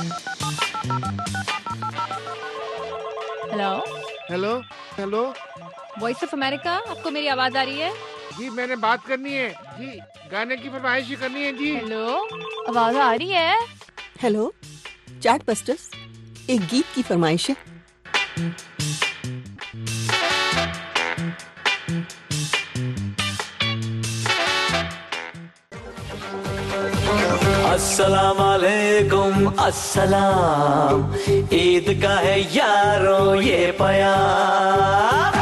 Hello hello hello voice of America, आपको मेरी आवाज आ रही है? जी, मैंने बात करनी है जी, गाने की फरमाइश ही करनी है जी। हेलो, आवाज आ रही है? हेलो चैट बस्टर्स, एक गीत की फरमाइश है। अस्सलाम वालेकुम अस्सलाम, ईद का है यारो ये प्यार।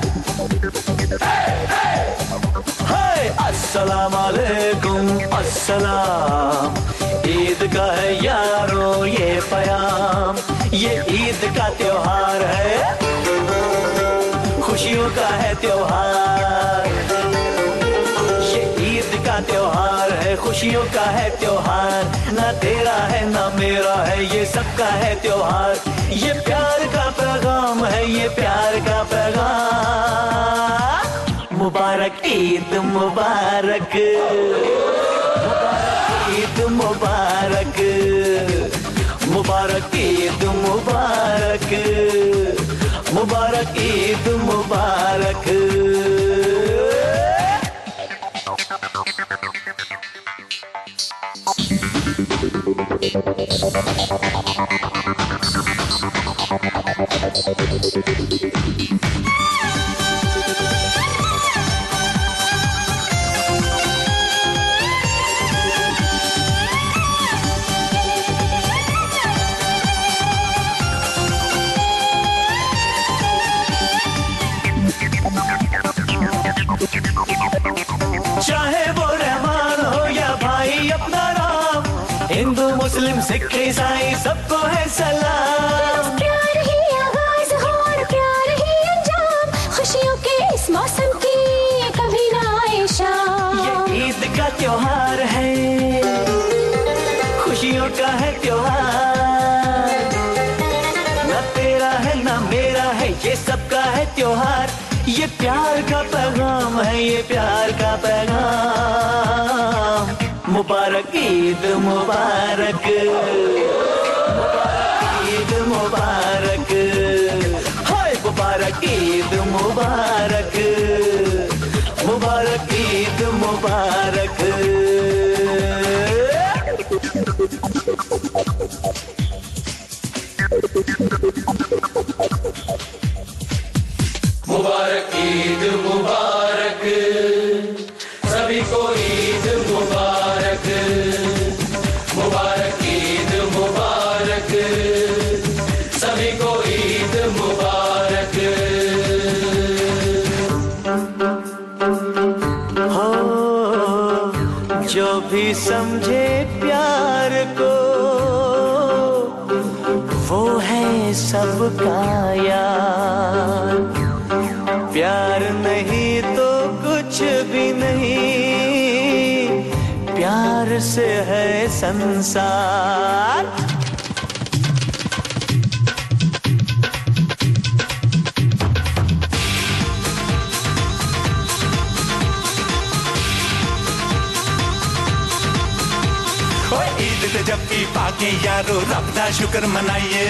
अस्सलाम वालेकुम अस्सलाम, ईद का है यारो ये प्याम। ये ईद का त्योहार है, खुशियों का है त्योहार। ये ईद का त्योहार है, खुशियों का है त्योहार। ना तेरा है ना मेरा है, ये सबका है त्योहार। ये प्यार का पैगाम है, ये प्यार का पैगाम। मुबारक ईद मुबारक, मुबारक ईद मुबारक, मुबारक ईद मुबारक, मुबारक ईद मुबारक। चाहे वो रहमान हो या भाई अपना राम, हिंदू मुस्लिम सिख ईसाई सबको है सलाम। प्यार ही आगाज हो और प्यार ही अंजाम, खुशियों के इस मौसम की कभी ना आए शाम। ये ईद का त्योहार है, खुशियों का है त्योहार। ना तेरा है ना मेरा है, ये सबका है त्योहार। ये प्यार का पैगाम है, ये प्यार का पैगाम। मुबारक ईद मुबारक, मुबारक ईद मुबारक, हाय मुबारक ईद मुबारक, मुबारक ईद मुबारक। मुबारक ईद मुबारक, सभी को ईद मुबारक। मुबारक ईद मुबारक, सभी को ईद मुबारक। हो जो भी समझे प्यार को, वो है सबका यार। प्यार नहीं तो कुछ भी नहीं, प्यार से है संसार। ईद ते जब भी पाके यारो रब दा शुक्र मनाइए।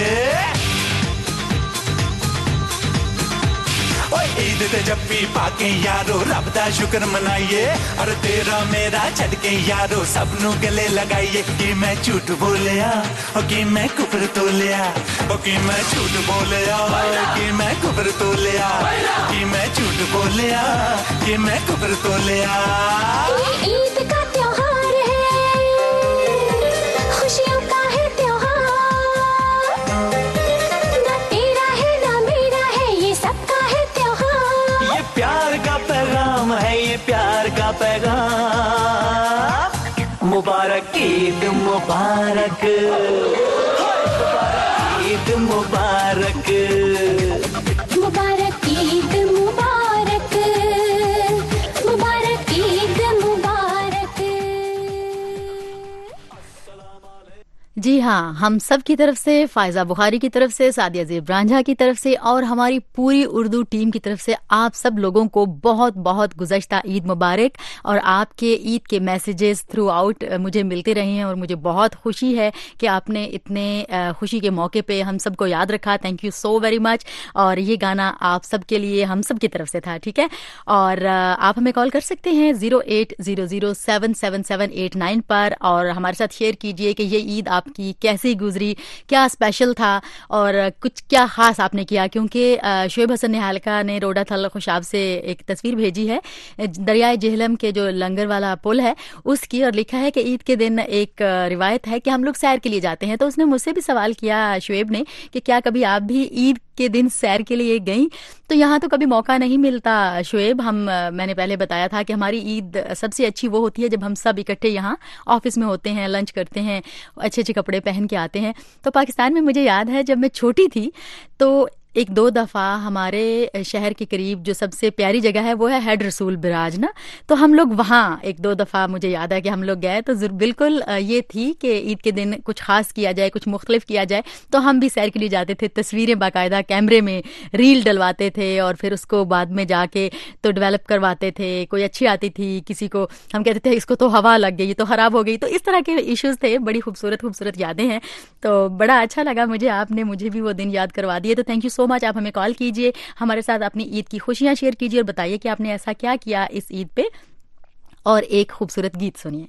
ईद ते जब भी पाके यारो रब दा शुक्र मनाइए। और तेरा मेरा छड़के यारो सब नू गले लगाइए। कि मैं झूठ बोलिया और कि मैं कुफर तोलिया, और कि मैं झूठ बोलिया कि मैं कुफर तोलिया, कि मैं झूठ बोलिया कि मैं कुफर तोलिया। ईद का त्योहार है, खुशियों का है त्योहार। ना तेरा है ना मेरा है, ये सबका है त्योहार। ये प्यार का पैगाम है, ये प्यार का पैगाम। मुबारक ईद मुबारक, मुबारक ईद मुबारक, मुबारक ईद मुबारक, मुबारक ईद मुबारक। जी हाँ, हम सब की तरफ से, फायजा बुखारी की तरफ से, सादिया ज़ेब रांझा की तरफ से और हमारी पूरी उर्दू टीम की तरफ से आप सब लोगों को बहुत बहुत गुज़श्ता ईद मुबारक। और आपके ईद के मैसेजेस थ्रू आउट मुझे मिलते रहे हैं और मुझे बहुत खुशी है कि आपने इतने खुशी के मौके पे हम सबको याद रखा। Thank you so very much. और ये गाना आप सब के लिए हम सब की तरफ से था, ठीक है। और आप हमें कॉल कर सकते हैं 0800777789 पर और हमारे साथ शेयर कीजिए कि ये ईद आपकी कैसी गुजरी, क्या स्पेशल था और कुछ क्या खास आपने किया। क्योंकि शुएब हसन निहालका ने रोडा थल खुशाब से एक तस्वीर भेजी है दरियाए जेहलम के जो लंगर वाला पुल है उसकी, और लिखा है कि ईद के दिन एक रिवायत है कि हम लोग सैर के लिए जाते हैं। तो उसने मुझसे भी सवाल किया शुएब ने कि क्या कभी आप भी ईद के दिन सैर के लिए गई। तो यहाँ तो कभी मौका नहीं मिलता शुएब। मैंने पहले बताया था कि हमारी ईद सबसे अच्छी वो होती है जब हम सब इकट्ठे यहाँ ऑफिस में होते हैं, लंच करते हैं, अच्छे अच्छे कपड़े पहन के आते हैं। तो पाकिस्तान में मुझे याद है जब मैं छोटी थी तो एक दो दफ़ा हमारे शहर के करीब जो सबसे प्यारी जगह है वो है हेड रसूल बिराज ना, तो हम लोग वहाँ एक दो दफ़ा मुझे याद है कि हम लोग गए। तो बिल्कुल ये थी कि ईद के दिन कुछ खास किया जाए, कुछ मुख्तलिफ किया जाए। तो हम भी सैर के लिए जाते थे, तस्वीरें बाकायदा कैमरे में रील डलवाते थे और फिर उसको बाद में जाके तो डेवलप करवाते थे। कोई अच्छी आती थी, किसी को हम कहते थे इसको तो हवा लग गई, तो ख़राब हो गई। तो इस तरह के इश्यूज़ थे। बड़ी खूबसूरत यादें हैं। तो बड़ा अच्छा लगा मुझे, आपने मुझे भी वो दिन याद करवा दिए। तो थैंक यू सो मच। आप हमें कॉल कीजिए, हमारे साथ अपनी ईद की खुशियां शेयर कीजिए और बताइए कि आपने ऐसा क्या किया इस ईद पे। और एक खूबसूरत गीत सुनिए।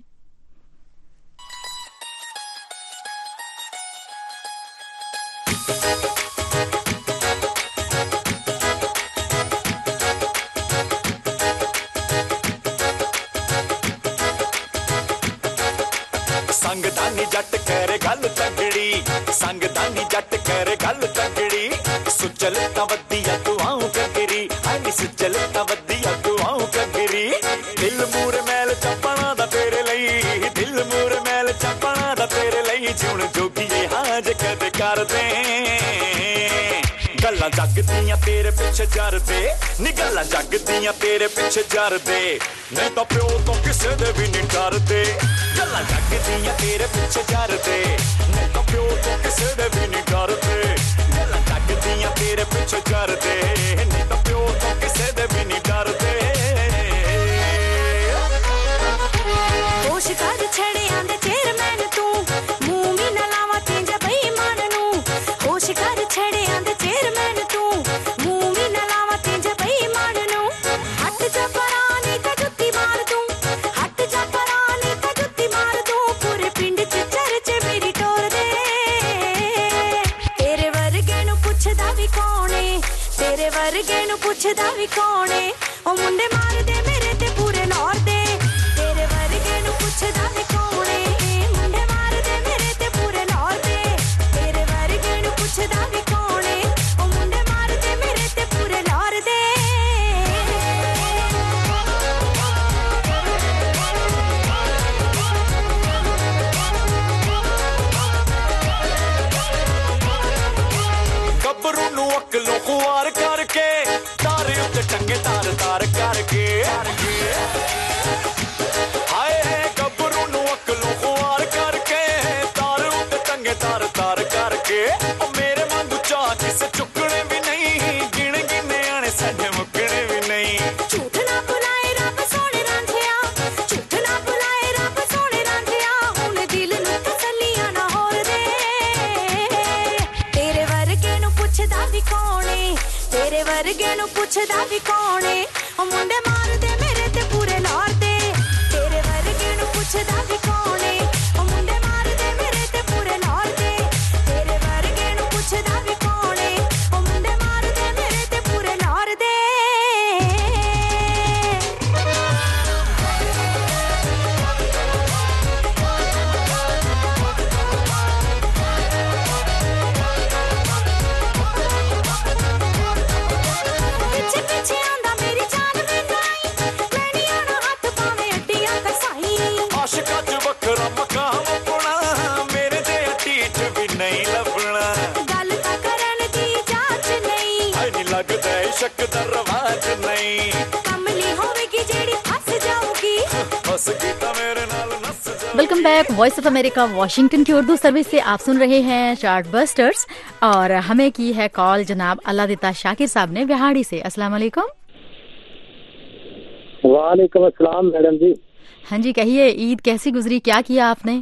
संगदानी जट करे गल तगड़ी, संगदानी जट करे गल तगड़ी, सुचल तवदिया तू आऊं कगरी, हानी सुचल तवदिया तू आऊं कगरी। दिल मूर मैल चपना दा तेरे लई, दिल मूर मैल चपना दा तेरे लई, जुण जोगी हाज कदे कर दे। गल्लां जग दियां तेरे पिछे जर दे, नी गल्लां जग दियां तेरे पिछे जर दे, नहीं तो प्यो तो किसे दे भी नहीं डरदे। गल्लां जग दियां तेरे पिछे जर दे, नहीं तो प्यो तो किसे दे भी नहीं डरदे। गल्लां जग दियां तेरे पिछे जर दे, नहीं तो प्यो तो किसे दे भी नहीं डरदे। होश कर छड़े आंदे चेयरमैन तू, मुंह भी न लावा तेंजा बेईमान नू। होश कर छड़े आंदे चेयरमैन तू, मुंह भी न लावा तेंजा बेईमान नू। हट जा परानी ते जुत्ती मार दूं, हट जा परानी ते जुत्ती मार दूं, पूरे पिंड च चर्चे मेरी टोर दे। तेरे वर्गे नू पुछदा भी कौन है, तेरे वर्गे नू पुछदा भी कौन है, ओ मुंडे मार दे मेरे ते पूरे नौर दे। तेरे वर्गे नू पुछदा भी कौन है, मुंडे मार दे मेरे ते पूरे नौर दे। तेरे वर्गे नू पुछदा भी कौन है, ओ मुंडे मार दे मेरे ते पूरे नौर दे। गबरू नू अकलों खुआर करके, तारे उत्ते टंगे तार तार करके। हाय गबरू नू अकलों खुआर करके, तारे उत्ते टंगे तार तार करके। ओ मेरे वांगू चाह किसे चुकने भी नहीं, गिण गिने आने साडे मुकने भी नहीं। झूठ ना बुलाए रब सोने रांझिया, झूठ ना बुलाए रब सोने रांझिया, हुण दिल नू तसल्लियां ना होर दे। तेरे वर्गे नू पुछदा भी कौन है, तेरे वर्गे नू पुछदा भी कौन है, ओ मुंडे मार दे मेरे ते पूरे नौर दे। तेरे वर्गे नू पुछदा भी कौन है, ओ मुंडे मार दे मेरे ते पूरे नौर दे। तेरे वर्गे नू पुछदा भी कौन है, ओ मुंडे मार दे मेरे ते पूरे नौर दे। पिछे पिछे आंदा मेरी जान में गाई, मैं नहीं आना हाथ पावे अड्डियां कसाई। आशिका च बखरा welcome back. Voice of America Washington की उर्दू सर्विस से आप सुन रहे हैं चार्ट बस्टर्स और हमें की है कॉल जनाब अल्लादिता शाकिर साहब ने बिहाड़ी से। अस्सलाम वालेकुम। वालेकुम अस्सलाम मैडम जी। हाँ जी, कहिए ईद कैसी गुजरी, क्या किया आपने?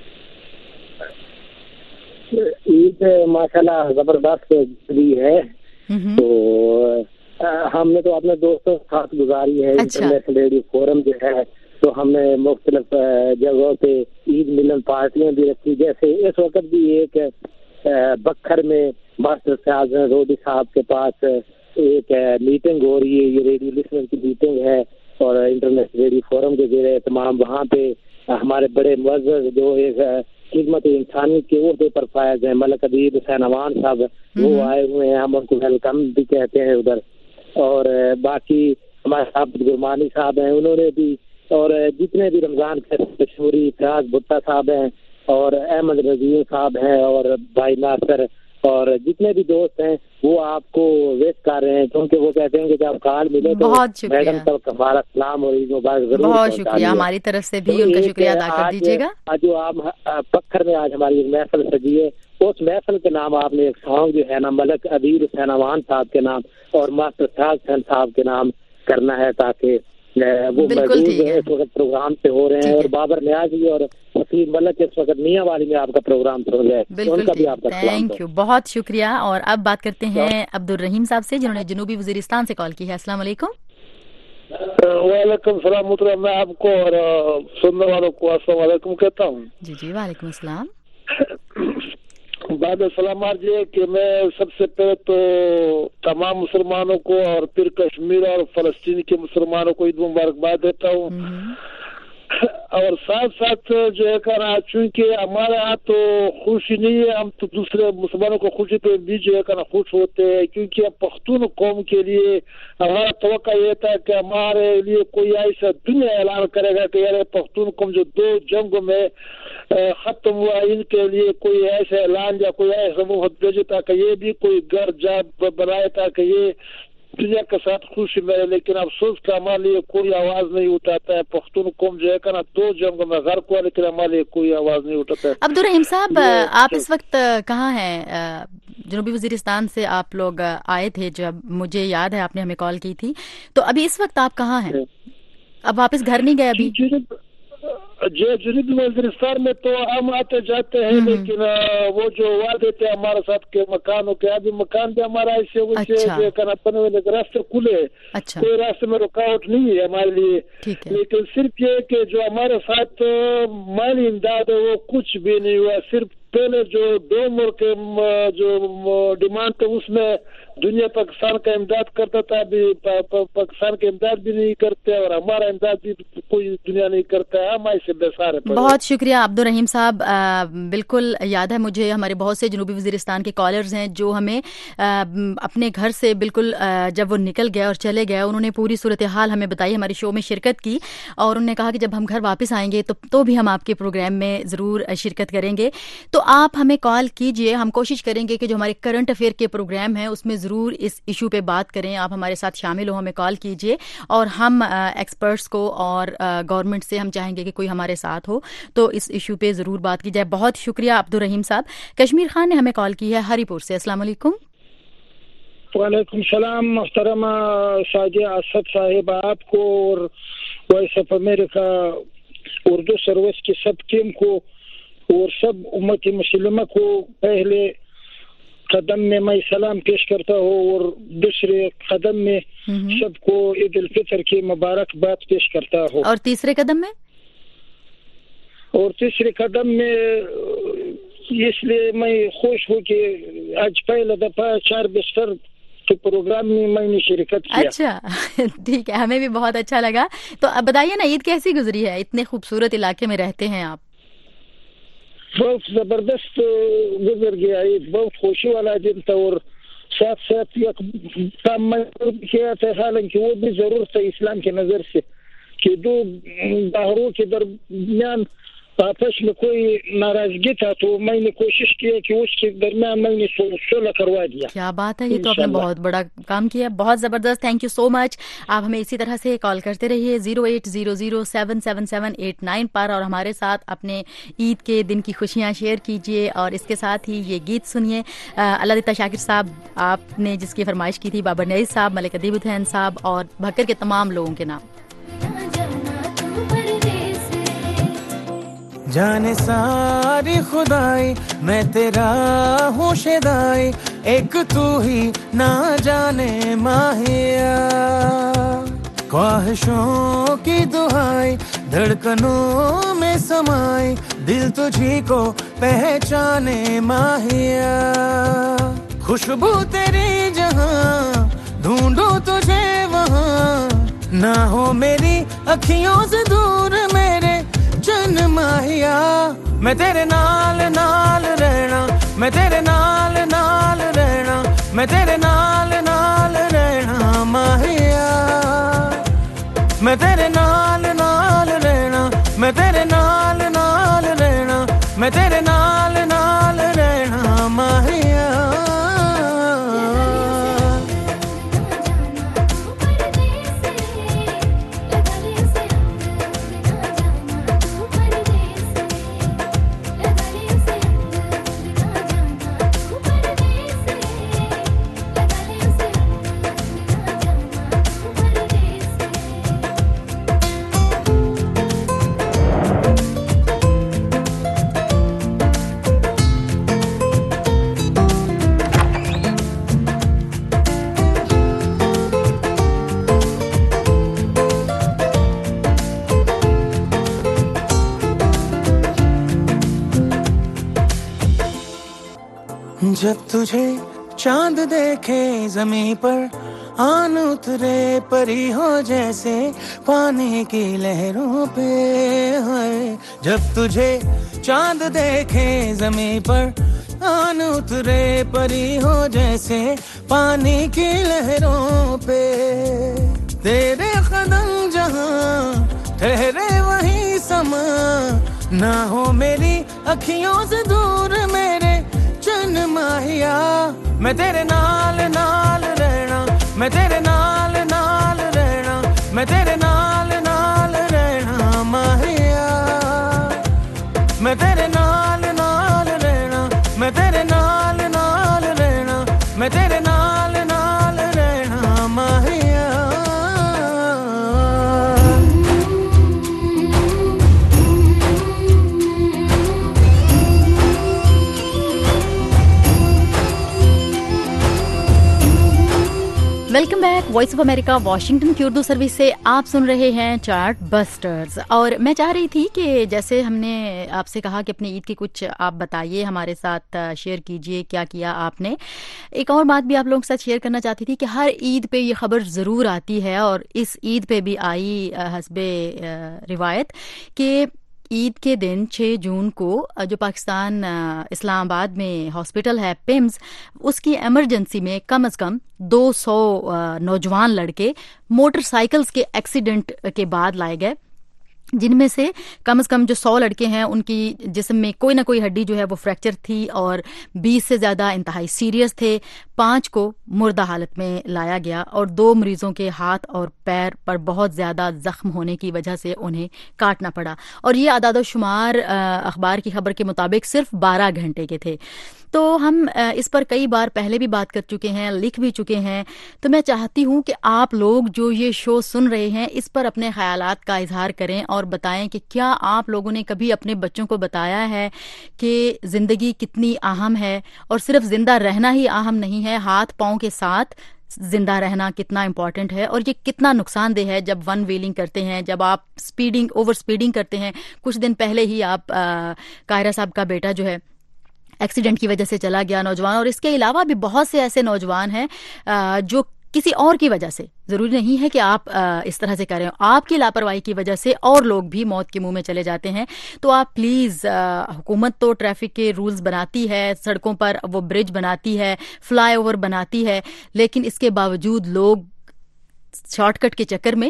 ईद माशाल्लाह जबरदस्त गुजरी है। तो हमने तो अपने दोस्तों के साथ गुजारी है। इंटरनेशनल रेडियो फोरम जो है तो हमने मुख्तलिफ जगहों पे ईद मिलन पार्टियां भी रखी। जैसे इस वक्त भी एक बखर में मास्टर साहब रोडी साहब के पास एक मीटिंग हो रही है। ये रेडियो लिसनर की मीटिंग है और इंटरनेशनल रेडियो फोरम के ज़रिए तमाम वहाँ पे हमारे बड़े मुअज़्ज़ज़ जो एक खिदमत इंसानियत के ओहदे पर फायज है मलिक अदीब हुसैन अमान साहब, वो आए हुए हैं। हम उनको वेलकम भी कहते हैं उधर। और बाकी हमारे साहब गुरमानी साहब हैं, उन्होंने भी, और जितने भी रमजान के मशहूरी फराज भुट्टा साहब हैं और अहमद रजीम साहब हैं और भाई नासर और जितने भी दोस्त हैं वो आपको वेट कर रहे हैं, क्योंकि वो कहते हैं कि जब कॉल मिले तो मैडम तक हमारा सलाम और ईद मुबारक जरूर। बहुत शुक्रिया, हमारी तरफ से भी उनका शुक्रिया अदा कर दीजिएगा। आज जो आप पत्थर में आज हमारी एक महफिल सजी है, उस महफिल के नाम आपने एक सॉन्ग जो है ना मलिक अदीब हुसैन अमान साहब के नाम और मास्टर साहब साहब के नाम करना है, ताकि वो मौजूद इस वक्त प्रोग्राम पे हो रहे हैं। और बाबर न्याजी और फकीर मलिक इस वक्त मियां वाली में आपका प्रोग्राम चल रहा है, उनका भी आपका थैंक यू, बहुत शुक्रिया। और अब बात करते हैं अब्दुल रहीम साहब से, जिन्होंने जनूबी वजीरिस्तान से कॉल की है। अस्सलाम वालेकुम। वालेकुम सलाम मुहतरम, मैं आपको और सुनने वालों को अस्सलाम वालेकुम कहता हूँ। जी जी, वालेकुम अस्सलाम। बाद सलामात ये कि मैं सबसे पहले तो तमाम मुसलमानों को और फिर कश्मीर और फलस्तीन के मुसलमानों को ईद मुबारकबाद देता हूँ। और साथ साथ जो है कहना, चूंकि हमारे यहाँ तो खुशी नहीं है, हम तो दूसरे मुसलमानों को खुशी पे भी जो है कहना खुश होते हैं, क्योंकि अब पख्तून कौम के लिए हमारा तवक्का ये था कि हमारे लिए कोई ऐसा दुनिया ऐलान करेगा कि यार पख्तून कौम जो 2 जंग में खत्म हुआ, इनके लिए कोई ऐसा ऐलान या कोई ऐसा मुहत भेजे ताकि ये भी कोई घर जा बनाए ताकि ये दुनिया के साथ खुशी मिले। लेकिन अफसोस का हमारे लिए कोई आवाज नहीं उठाता है। पख्तून कौम जो है ना 2 जंग में गर्क हुआ, लेकिन हमारे लिए कोई आवाज नहीं उठाता है। अब्दुल रहीम साहब, आप इस वक्त कहाँ हैं? जनूबी वजीरिस्तान से आप लोग आए थे जब, मुझे याद है आपने हमें कॉल की थी, तो अभी इस वक्त आप कहाँ हैं? अब वापस घर नहीं गए अभी? जनूबी वजीरिस्तान में तो हम आते जाते हैं, लेकिन वो जो वादे थे हमारे साथ के मकानों के, अभी मकान भी हमारा ऐसे बने हुए, रास्ते खुले, कोई रास्ते में रुकावट नहीं है हमारे लिए। लेकिन सिर्फ ये कि जो हमारे साथ माली इमदाद है वो कुछ भी नहीं हुआ। सिर्फ पहले जो 2 मुल्क के जो डिमांड थे उसमें दुनिया पाकिस्तान का इमदाद करता था, अभी पाकिस्तान का इमदाद भी नहीं करते और हमारा इमदाद भी कोई दुनिया नहीं करता है। हम ऐसे बेसार है। बहुत शुक्रिया अब्दुल रहीम साहब। बिल्कुल याद है मुझे, हमारे बहुत से जनूबी वजीरिस्तान के कॉलर्स हैं जो हमें अपने घर से बिल्कुल जब वो निकल गए और चले गए, उन्होंने पूरी सूरत हाल हमें बताई, हमारे शो में शिरकत की और उन्होंने कहा कि जब हम घर वापस आएंगे तो भी हम आपके प्रोग्राम में ज़रूर शिरकत करेंगे। तो आप हमें कॉल कीजिए, हम कोशिश करेंगे कि जो हमारे करंट अफेयर के प्रोग्राम हैं उसमें ज़रूर इस इशू पे बात करें। आप हमारे साथ शामिल हो, हमें कॉल कीजिए और हम एक्सपर्ट्स को और गवर्नमेंट से हम चाहेंगे कि कोई हमारे साथ हो तो इस इशू पे ज़रूर बात की जाए। बहुत शुक्रिया अब्दुल रहीम साहब। कश्मीर खान ने हमें कॉल की है हरीपुर से। अस्सलाम वालेकुम। वालेकुम सलाम मोहतरमा साजिया असद साहिब, आपको और voice of America Urdu service की सब टीम को और सब उम्मत मुस्लिमा को पहले कदम में मैं सलाम पेश करता हूँ और दूसरे कदम में सबको ईद उल फितर की मुबारकबाद पेश करता हूँ। और तीसरे कदम में? और तीसरे कदम में इसलिए मैं खुश हूँ कि आज पहला दफा 4 बिस्तर के प्रोग्राम में मैंने शिरकत किया। अच्छा ठीक है, हमें भी बहुत अच्छा लगा। तो अब बताइए ना, ईद कैसी गुजरी है? इतने खूबसूरत इलाके में रहते हैं आप। बहुत जबरदस्त गुजर गया, ईद बहुत खुशी वाला दिन था। और साथ साथ एक काम मैं किया था, हालांकि वो भी जरूर था इस्लाम की नजर से, कि 2 बाहरों के दरमियान आपस में कोई नाराजगी था, तो मैंने कोशिश की कि उसके दरमियान मैंने सुलह करवा दिया। क्या बात है, ये तो आपने बहुत बड़ा काम किया, बहुत जबरदस्त। Thank you so much. आप हमें इसी तरह से कॉल करते रहिए 080077789 पर और हमारे साथ अपने ईद के दिन की खुशियां शेयर कीजिए। और इसके साथ ही ये गीत सुनिए, अल्लाह शाकिर साहब आपने जिसकी फरमाइश की थी, बाबर नईस साहब, मलिक अदीब हुसैन साहब और भक्कर के तमाम लोगों के नाम। जाने सारी खुदाई मैं तेरा हूँ शिदाई, एक तू ही ना जाने माहिया, ख्वाहिशों की दुहाई धड़कनों में समाई, दिल तुझी को पहचाने माहिया, खुशबू तेरी जहां ढूंढूं तुझे वहां, ना हो मेरी अखियों से दूर मेरे चन माहिया, मैं तेरे नाल नाल रहना, मैं तेरे नाल नाल रहना, मैं तेरे नाल नाल रहना माहिया, मैं तेरे नाल नाल रहना, मैं तेरे नाल नाल रहना, मैं तेरे नाल नाल रहना माहिया। जब तुझे चांद देखे ज़मीं पर आन उतरे परी हो जैसे पानी की लहरों पे है, जब तुझे चांद देखे ज़मीं पर आन उतरे परी हो जैसे पानी की लहरों पे, तेरे कदम जहां ठहरे वही समा, ना हो मेरी अखियों से दूर मेरे चन माहिया, मैं तेरे नाल नाल रहना, मैं तेरे नाल नाल रहना, मैं तेरे नाल नाल रहना माहिया, मैं तेरे नाल नाल रहना, मैं तेरे नाल नाल रहना, मैं तेरे नाल नाल रहना माहिया। Welcome back, voice of America Washington की उर्दू सर्विस से आप सुन रहे हैं चार्ट बस्टर्स। और मैं चाह रही थी कि जैसे हमने आपसे कहा कि अपनी ईद की कुछ आप बताइए, हमारे साथ शेयर कीजिए क्या किया आपने। एक और बात भी आप लोगों के साथ शेयर करना चाहती थी कि हर ईद पे ये खबर ज़रूर आती है और इस ईद पे भी आई हस्बे रिवायत कि ईद के दिन 6 जून को जो पाकिस्तान इस्लामाबाद में हॉस्पिटल है पिम्स, उसकी इमरजेंसी में कम से कम 200 नौजवान लड़के मोटरसाइकिल्स के एक्सीडेंट के बाद लाए गए, जिनमें से कम जो 100 लड़के हैं उनकी जिस्म में कोई ना कोई हड्डी जो है वो फ्रैक्चर थी और 20 से ज़्यादा इंतहाई सीरियस थे। 5 को मुर्दा हालत में लाया गया और 2 मरीजों के हाथ और पैर पर बहुत ज़्यादा जख्म होने की वजह से उन्हें काटना पड़ा। और ये आदाद-ओ-शुमार अखबार की खबर के मुताबिक सिर्फ 12 घंटे के थे। तो हम इस पर कई बार पहले भी बात कर चुके हैं, लिख भी चुके हैं। तो मैं चाहती हूँ कि आप लोग जो ये शो सुन रहे हैं इस पर अपने ख्यालात का इजहार करें और बताएं कि क्या आप लोगों ने कभी अपने बच्चों को बताया है कि ज़िंदगी कितनी अहम है और सिर्फ जिंदा रहना ही अहम नहीं है, हाथ पाँव के साथ जिंदा रहना कितना इम्पोर्टेंट है और ये कितना नुकसानदेह है जब वन व्हीलिंग करते हैं, जब आप ओवर स्पीडिंग करते हैं। कुछ दिन पहले ही आप कायरा साहब का बेटा जो है एक्सीडेंट की वजह से चला गया नौजवान, और इसके अलावा भी बहुत से ऐसे नौजवान हैं जो किसी और की वजह से, जरूरी नहीं है कि आप इस तरह से करें, आपकी लापरवाही की वजह से और लोग भी मौत के मुंह में चले जाते हैं। तो आप प्लीज, हुकूमत तो ट्रैफिक के रूल्स बनाती है, सड़कों पर वो ब्रिज बनाती है, फ्लाईओवर बनाती है, लेकिन इसके बावजूद लोग शॉर्टकट के चक्कर में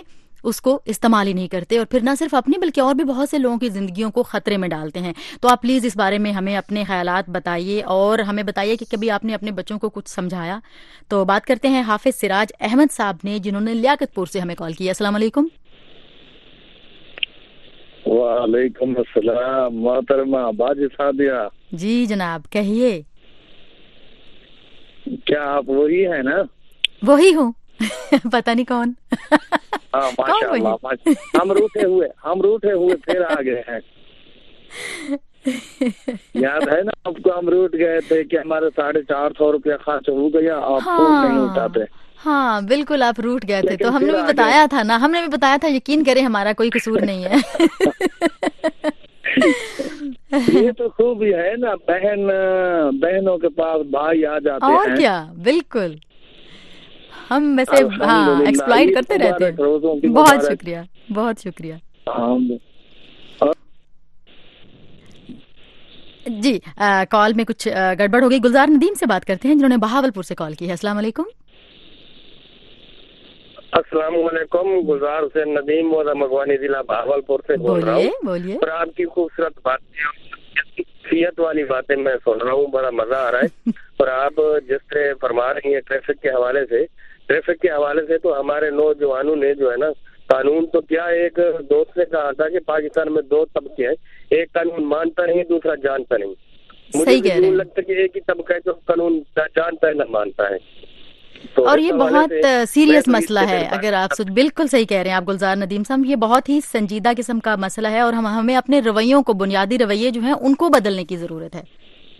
उसको इस्तेमाल ही नहीं करते और फिर ना सिर्फ अपनी बल्कि और भी बहुत से लोगों की जिंदगियों को खतरे में डालते हैं। तो आप प्लीज इस बारे में हमें अपने ख्यालात बताइए और हमें बताइए कि कभी आपने अपने बच्चों को कुछ समझाया। तो बात करते हैं हाफिज सिराज अहमद साहब ने, जिन्होंने लियाकतपुर से हमें कॉल किया। अस्सलाम वालेकुम। वालेकुम अस्सलाम मोहतरमा बाजी सादिया। जी जनाब कहिए। क्या आप वही है ना? वही हूँ। पता नहीं कौन। हाँ माशाअल्लाह, हम रूठे हुए फिर आ गए हैं। याद है ना आपको, हम रूठ गए थे कि हमारे 450 रुपया खर्च हो गया, आप फोन नहीं उठाते। हाँ बिल्कुल, आप रूठ गए थे। तो हमने भी बताया था ना, हमने भी बताया था, यकीन करें हमारा कोई कसूर नहीं है। ये तो खूब ही है ना, बहनों के पास भाई आ जाते हैं। और क्या, बिल्कुल हम वैसे हाँ एक्सप्लॉइट करते रहते हैं। बहुत शुक्रिया, बहुत शुक्रिया जी। कॉल में कुछ गड़बड़ हो गई। गुलजार नदीम से बात करते हैं, जिन्होंने बहावलपुर से कॉल की है। अस्सलाम वालेकुम। अस्सलाम वालेकुम। गुलजार से नदीम और मगवानी जिला बहावलपुर से बोल रहा हूँ। बोलिए। और आपकी खूबसूरत बातें, सियात वाली बातें मैं सुन रहा हूँ, बड़ा मजा आ रहा है। और आप जिस तरह फरमा रही है ट्रैफिक के हवाले से तो हमारे नौजवानों ने जो है ना, कानून तो क्या, एक दोस्त ने कहा था कि पाकिस्तान में 2 तबके हैं, एक कानून मानता नहीं, दूसरा जानता नहीं। मुझे लगता है कि एक ही तबका है जो कानून जानता है न मानता है। तो और ये बहुत सीरियस मसला है। अगर आप बिल्कुल सही कह रहे हैं आप गुलजार नदीम साहब, ये बहुत ही संजीदा किस्म का मसला है और हमें अपने रवैयों को, बुनियादी रवैये जो हैं उनको बदलने की जरूरत है।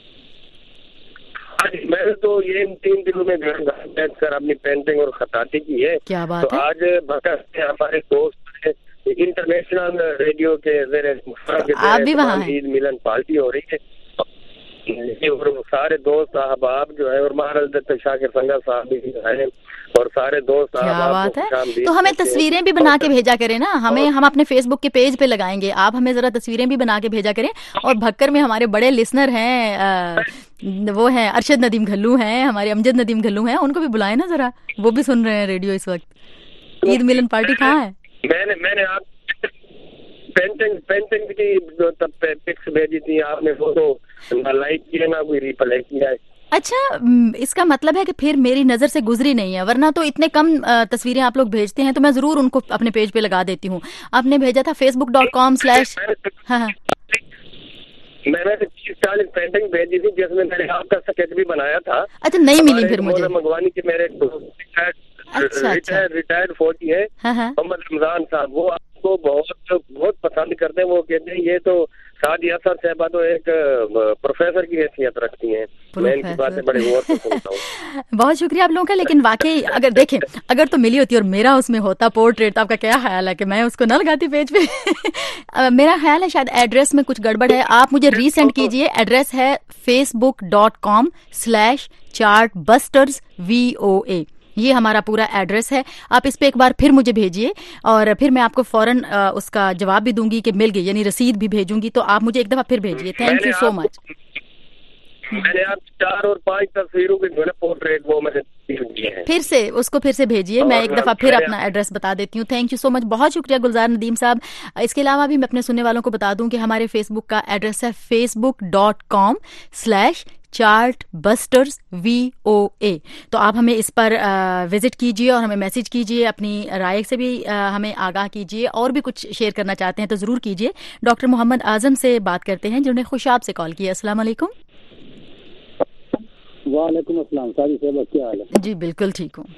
मैंने तो ये 3 दिनों में बैठ कर अपनी पेंटिंग और खताती की है। क्या बात तो है। आज हमारे दोस्त इंटरनेशनल रेडियो के आप भी वहाँ हैं। ईद मिलन पार्टी हो रही है और सारे दोस्त अहबाब जो है, और महाराज शाकिर संगा साहब भी हैं और सारे दोस्त। क्या बात है। तो हमें तस्वीरें भी बना के भेजा करें ना, हम अपने फेसबुक के पेज पे लगाएंगे, आप हमें जरा तस्वीरें भी बना के भेजा करें। और भक्कर में हमारे बड़े लिसनर हैं, वो हैं अरशद नदीम घल्लू हैं, हमारे अमजद नदीम घल्लू हैं, उनको भी बुलाए ना जरा, वो भी सुन रहे हैं रेडियो इस वक्त। ईद मिलन पार्टी कहाँ है? मैंने आप पेंटिंग की जो तब पिक्स भेजी थी आपने, वो तो ना लाइक किया ना कोई रिप्लाई किया है। अच्छा, इसका मतलब है कि फिर मेरी नजर से गुजरी नहीं है, वरना तो इतने कम तस्वीरें आप लोग भेजते हैं तो मैं जरूर उनको अपने पेज पे लगा देती हूँ। आपने भेजा था facebook.com/। हाँ मैंने 40 पेंटिंग भेजी थी जिसमें मैंने आपका स्केच भी बनाया था। अच्छा, नहीं मिली फिर मुझे। मगवानी के मेरे रिटायर्ड फौजी है मोहम्मद रमजान साहब, वो आपको बहुत पसंद करते हैं। वो कहते हैं ये तो सादिया साहबा तो एक प्रोफेसर की हैसियत रखती हैं। मैं इनकी बातें बड़े गौर से सुनता हूँ। बहुत शुक्रिया आप लोगों का। लेकिन वाकई अगर देखें, अगर तो मिली होती और मेरा उसमें होता पोर्ट्रेट, तो आपका क्या ख्याल है कि मैं उसको न लगाती पेज पे? मेरा ख्याल है शायद एड्रेस में कुछ गड़बड़ है, आप मुझे रीसेंड कीजिए। एड्रेस है facebook.com/chartbustersvoa। ये हमारा पूरा एड्रेस है। आप इस पे एक बार फिर मुझे भेजिए और फिर मैं आपको फौरन उसका जवाब भी दूंगी कि मिल गई, यानी रसीद भी भेजूंगी। तो आप मुझे एक दफा फिर भेजिए। Thank you so much. मैंने आप 4 और 5 तस्वीरों के जो है पोर्ट्रेट वो मैंने फिर से उसको फिर से भेजिए। मैं एक दफा फिर अपना एड्रेस बता देती हूँ। थैंक यू सो मच, बहुत शुक्रिया गुलजार नदीम साहब। इसके अलावा भी मैं अपने सुनने वालों को बता दूं कि हमारे फेसबुक का एड्रेस है facebook.com/chartbustersvoa। तो आप हमें इस पर विजिट कीजिए और हमें मैसेज कीजिए, अपनी राय से भी हमें आगाह कीजिए, और भी कुछ शेयर करना चाहते हैं तो जरूर कीजिए। डॉक्टर मोहम्मद आजम से बात करते हैं, जिन्होंने खुशाब से कॉल किया। अस्सलाम वालेकुम। वालेकुम अस्सलाम। सारी सेहत क्या हाल है? जी बिल्कुल ठीक हूँ।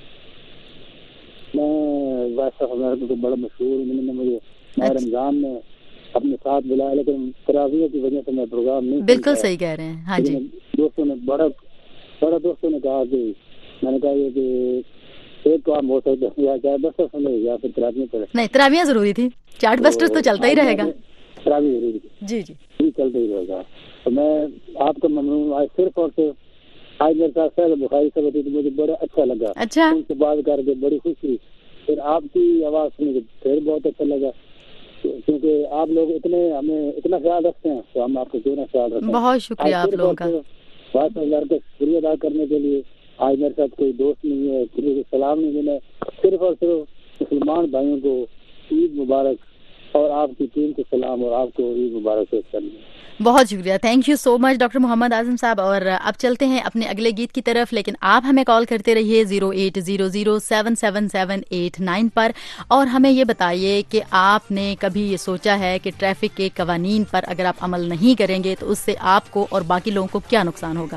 मैं वैसा तो बड़ा मशहूर, मुझे रमजान में अपने साथ बुलाया, लेकिन तरावियों की वजह से मैं प्रोग्राम नहीं। बिल्कुल सही कह रहे हैं। हाँ जी। दोस्तों ने बड़ा दोस्तों ने कहा कि मैंने कहा ये कि एक काम हो सकता है या चाहे बस्टर सुने या फिर तरावियां पड़े। नहीं, तरावियां जरूरी थी, चार्ट बस्टर्स तो चलता ही रहेगा। तरावी जरूरी थी। जी जी चलता ही रहेगा। तो मैं आपका ममनून आज सिर्फ और सिर्फ आज मेरे साथ सर बुखारी से बती तो मुझे बड़ा अच्छा लगा। अच्छा, उनसे बात करके बड़ी खुशी, फिर आपकी आवाज सुन के फिर बहुत अच्छा लगा, क्योंकि आप लोग हमें इतना ख्याल रखते हैं, तो हम आपको क्यों ना ख्याल रखते हैं। बहुत शुक्रिया आप लोगों का। बात का शुक्रिया अदा करने के लिए आज मेरे साथ कोई दोस्त नहीं है, किसी को सलाम नहीं देना, सिर्फ और सिर्फ मुसलमान भाइयों को ईद मुबारक और आपकी टीम को सलाम और आपको ईद मुबारक पेश करनी है। बहुत शुक्रिया, thank you so much doctor Mohammad Azam sahab. और अब चलते हैं अपने अगले गीत की तरफ, लेकिन आप हमें कॉल करते रहिए 080077789 पर और हमें ये बताइए कि आपने कभी ये सोचा है कि ट्रैफिक के कवानीन पर अगर आप अमल नहीं करेंगे तो उससे आपको और बाकी लोगों को क्या नुकसान होगा।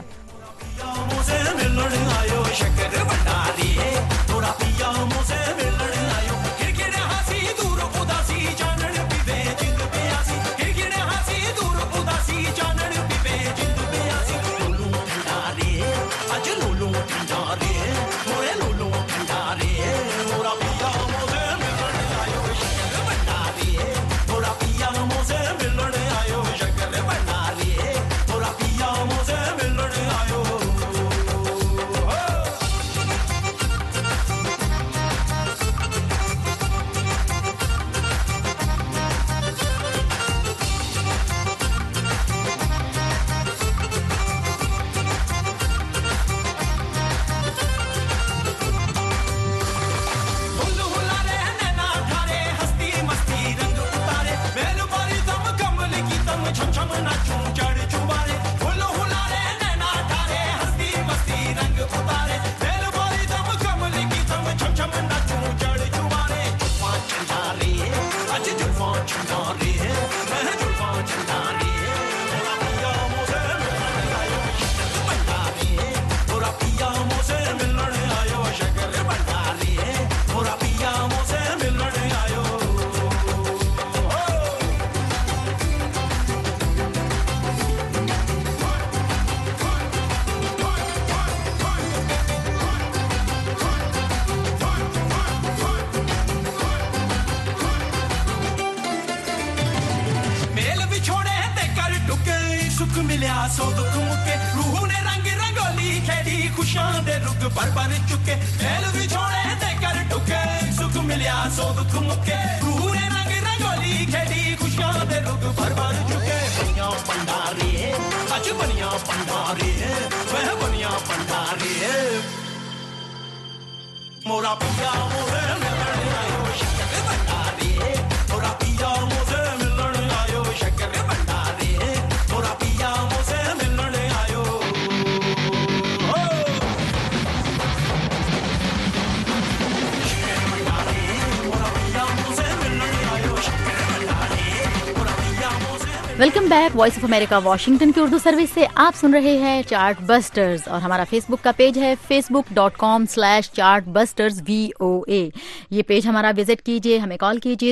Welcome back, voice of America Washington की उर्दू सर्विस से आप सुन रहे हैं चार्ट बस्टर्स और हमारा फेसबुक का पेज है facebook.com/chartbusters VOA। ये पेज हमारा विजिट कीजिए, हमें कॉल कीजिए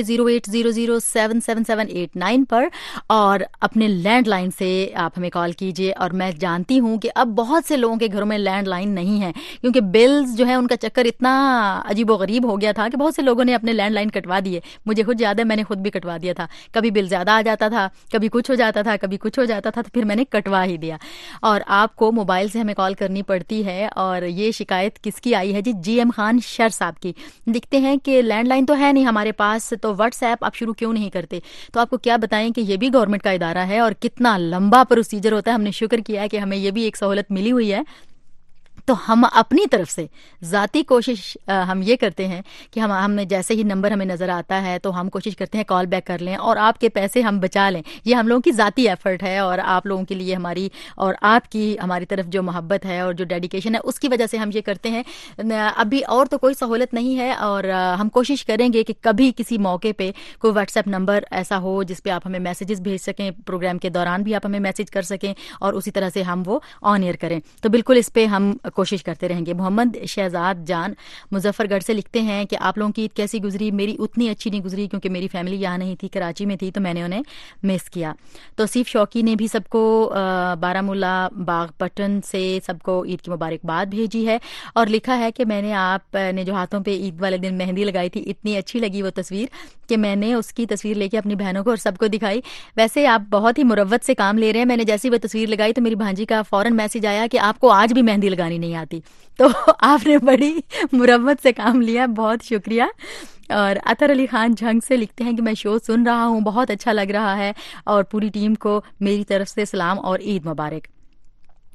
080077789 पर और अपने लैंडलाइन से आप हमें कॉल कीजिए। और मैं जानती हूँ कि अब बहुत से लोगों के घरों में लैंडलाइन नहीं है क्योंकि बिल्स जो है उनका चक्कर इतना अजीबोगरीब हो गया था कि बहुत से लोगों ने अपने लैंडलाइन कटवा दिए। मुझे खुद याद है, मैंने खुद भी कटवा दिया था। कभी बिल ज्यादा आ जाता था, कभी कुछ हो जाता था, कभी कुछ हो जाता था, तो फिर मैंने कटवा ही दिया। और आपको मोबाइल से हमें कॉल करनी पड़ती है। और ये शिकायत किसकी आई है जी? GM खान शर साहब की। लिखते हैं कि लैंडलाइन तो है नहीं हमारे पास, तो व्हाट्सएप आप शुरू क्यों नहीं करते? तो आपको क्या बताएं कि ये भी गवर्नमेंट का इदारा है और कितना लंबा प्रोसीजर होता है। हमने शुक्र किया है कि हमें ये भी एक सहूलत मिली हुई है। तो हम अपनी तरफ से ज़ाती कोशिश हम ये करते हैं कि हमें जैसे ही नंबर हमें नज़र आता है तो हम कोशिश करते हैं कॉल बैक कर लें और आपके पैसे हम बचा लें। ये हम लोगों की ज़ाती एफर्ट है और आप लोगों के लिए हमारी और आपकी हमारी तरफ जो मोहब्बत है और जो डेडिकेशन है उसकी वजह से हम ये करते हैं। अभी और तो कोई सहूलत नहीं है और हम कोशिश करेंगे कि कभी किसी मौके पर कोई व्हाट्सएप नंबर ऐसा हो जिस पर आप हमें मैसेजेस भेज सकें, प्रोग्राम के दौरान भी आप हमें मैसेज कर सकें और उसी तरह से हम वो ऑन एयर करें। तो बिल्कुल इस पर हम कोशिश करते रहेंगे। मोहम्मद शहजाद जान मुजफ्फरगढ़ से लिखते हैं कि आप लोगों की ईद कैसी गुजरी? मेरी उतनी अच्छी नहीं गुजरी क्योंकि मेरी फैमिली यहाँ नहीं थी, कराची में थी, तो मैंने उन्हें मिस किया। तौसीफ शौकी ने भी सबको बारामूला बागपटन से सबको ईद की मुबारकबाद भेजी है और लिखा है कि मैंने आपने जो हाथों पे ईद वाले दिन मेहंदी लगाई थी, इतनी अच्छी लगी वो तस्वीर कि मैंने उसकी तस्वीर लेके अपनी बहनों को और सबको दिखाई। वैसे आप बहुत ही मुरव्वत से काम ले रहे हैं। मैंने जैसी वो तस्वीर लगाई तो मेरी भांजी का फौरन मैसेज आया कि आपको आज भी मेहंदी लगानी नहीं आती। तो आपने बड़ी मुरव्वत से काम लिया, बहुत शुक्रिया। और अतर अली खान झंग से लिखते हैं कि मैं शो सुन रहा हूँ, बहुत अच्छा लग रहा है और पूरी टीम को मेरी तरफ से सलाम और ईद मुबारक।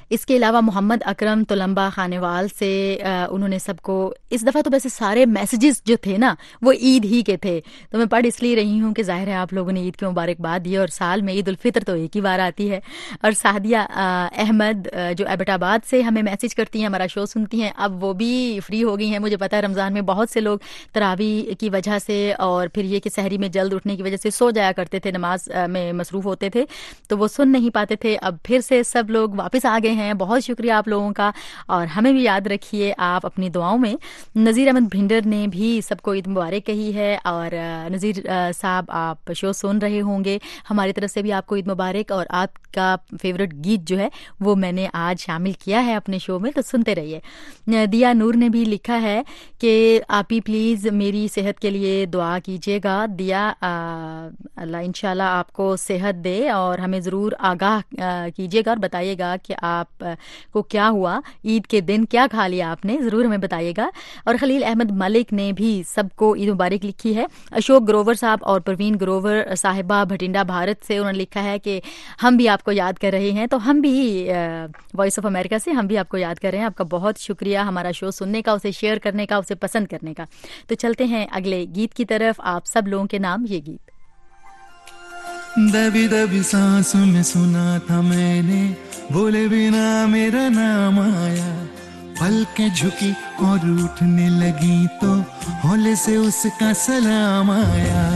इसके अलावा मोहम्मद अकरम तुलंबा खानेवाल से उन्होंने सबको, इस दफ़ा तो वैसे सारे मैसेजेस जो थे ना वो ईद ही के थे, तो मैं पढ़ इसलिए रही हूँ कि जाहिर है आप लोगों ने ईद की मुबारकबाद दी और साल में ईद उल फितर तो एक ही बार आती है। और सादिया अहमद जो एबटाबाद से हमें मैसेज करती हैं, हमारा शो सुनती हैं, अब वो भी फ्री हो गई हैं। मुझे पता है रमज़ान में बहुत से लोग तरावी की वजह से और फिर ये कि सहरी में जल्द उठने की वजह से सो जाया करते थे, नमाज में मसरूफ़ होते थे, तो वो सुन नहीं पाते थे। अब फिर से सब लोग वापस आ गए हैं, बहुत शुक्रिया आप लोगों का। और हमें भी याद रखिए आप अपनी दुआओं में। नज़ीर अहमद भिंडर ने भी सबको ईद मुबारक कही है। और नज़ीर साहब आप शो सुन रहे होंगे, हमारी तरफ से भी आपको ईद मुबारक। और आपका फेवरेट गीत जो है वो मैंने आज शामिल किया है अपने शो में, तो सुनते रहिए। दिया नूर ने भी लिखा है कि आप ही प्लीज़ मेरी सेहत के लिए दुआ कीजिएगा। दिया अल्लाह इंशाल्लाह आपको सेहत दे और हमें ज़रूर आगाह कीजिएगा और बताइएगा कि आप को क्या हुआ, ईद के दिन क्या खा लिया आपने, ज़रूर हमें बताइएगा। और खलील अहमद मलिक ने भी सबको ईद मुबारक लिखी है। अशोक ग्रोवर साहब और परवीन ग्रोवर साहिबा भटिंडा भारत से उन्होंने लिखा है कि हम भी आपको याद कर रहे हैं, तो हम भी वॉइस ऑफ अमेरिका से हम भी आपको याद कर रहे हैं। आपका बहुत शुक्रिया हमारा शो सुनने का, उसे शेयर करने का, उसे पसंद करने का। तो चलते हैं अगले गीत की तरफ। आप सब लोगों के नाम ये गीत। दबी दबी सांसों में सुना था मैंने, बोले बिना मेरा नाम आया, पलकें झुकी और उठने लगी तो हौले से उसका सलाम आया।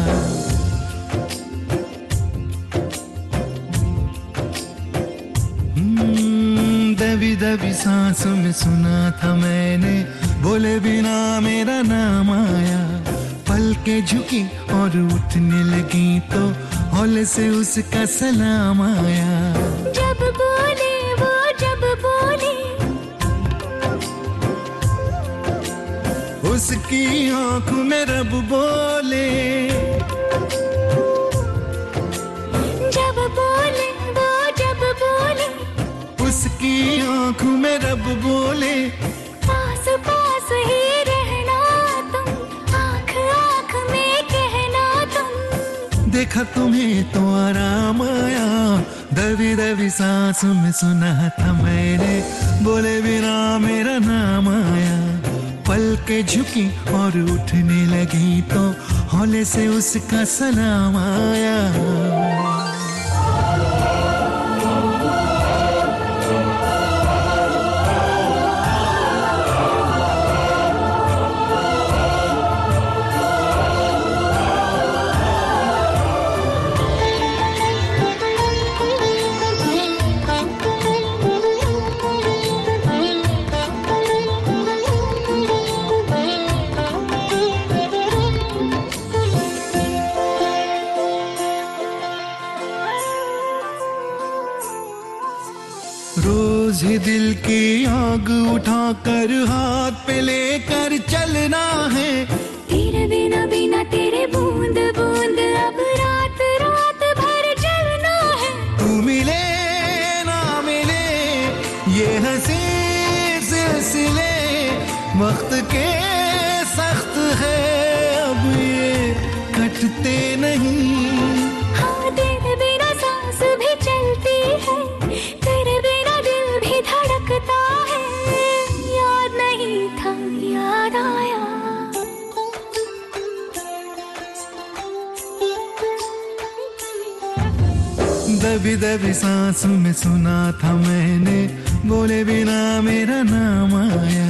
दबी दबी सांसों में सुना था मैंने, बोले बिना मेरा नाम आया, पलकें झुकी और उठने लगी तो हौले से उसका सलाम आया। जब बोले वो जब बोले, उसकी आंखों में रब बोले, जब बोले वो जब बोले, उसकी आंखों में रब बोले, पास पास ही रहना तुम, आँख आँख में कहना तुम, देखा तुम्हें तो आराम आया। दबी दबी सांसों में सुना था मैंने, बोले बिना मेरा नाम आया, पलकें झुकी और उठने लगी तो हौले से उसका सलाम आया। रोज ही दिल की आग उठाकर हाथ पे लेकर चलना है, तेरे बिना बिना तेरे बूंद बूंद अब रात रात भर जलना है। तू मिले ना मिले ये हंसी सिलसिले वक्त के सख्त है, अब ये कटते नहीं। हाँ तेरे बिना सांस भी चलती है, तेरे बिना दिल भी धड़कता है, याद नहीं था याद आया। दबी दबी सांसों में सुना था मैंने, बोले बिना मेरा नाम आया।